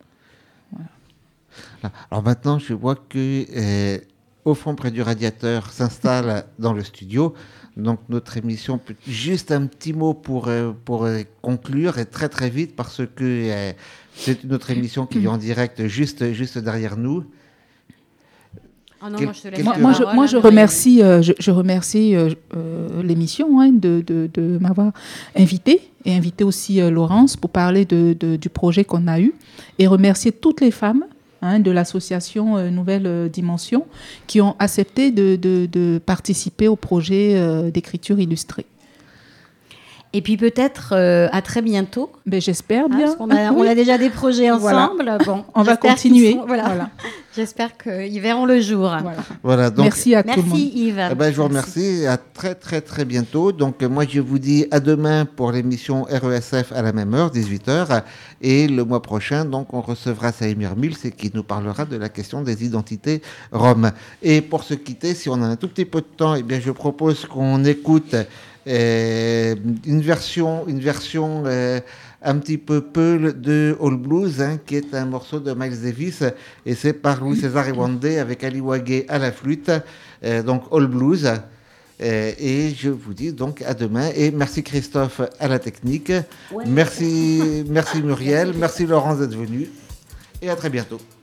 Alors maintenant, je vois que euh, au fond, près du radiateur, s'installe dans le studio. Donc notre émission, juste un petit mot pour, euh, pour euh, conclure, et très très vite, parce que euh, c'est une autre émission qui est en direct juste, juste derrière nous. Oh non, Quel, moi, je, te laisse moi, moi, je, moi je remercie, euh, je, je remercie euh, euh, l'émission hein, de, de, de m'avoir invitée et inviter aussi euh, Laurence pour parler de, de, du projet qu'on a eu et remercier toutes les femmes hein, de l'association euh, Nouvelle euh, Dimension qui ont accepté de, de, de participer au projet euh, d'écriture illustrée. Et puis peut-être euh, à très bientôt. Ben, j'espère bien. Hein, parce qu'on a, on a déjà des projets ensemble. Voilà. Bon, on va continuer. Sont, voilà. Voilà. J'espère qu'ils verront le jour. Voilà. Voilà, donc, merci à merci tout le monde. Yves. Eh ben, je vous remercie. À très très très bientôt. Donc moi je vous dis à demain pour l'émission R E S F à la même heure, dix-huit heures. Et le mois prochain, donc on recevra Saïmir Mills et qui nous parlera de la question des identités roms. Et pour se quitter, si on a un tout petit peu de temps, eh bien je propose qu'on écoute Euh, une version, une version euh, un petit peu Peul de All Blues, hein, qui est un morceau de Miles Davis, et c'est par Louis César Iwande avec Ali Wagé à la flûte, euh, donc All Blues. Euh, et je vous dis donc à demain, et merci Christophe à la technique, ouais. merci, merci Muriel, merci Laurence d'être venue, et à très bientôt.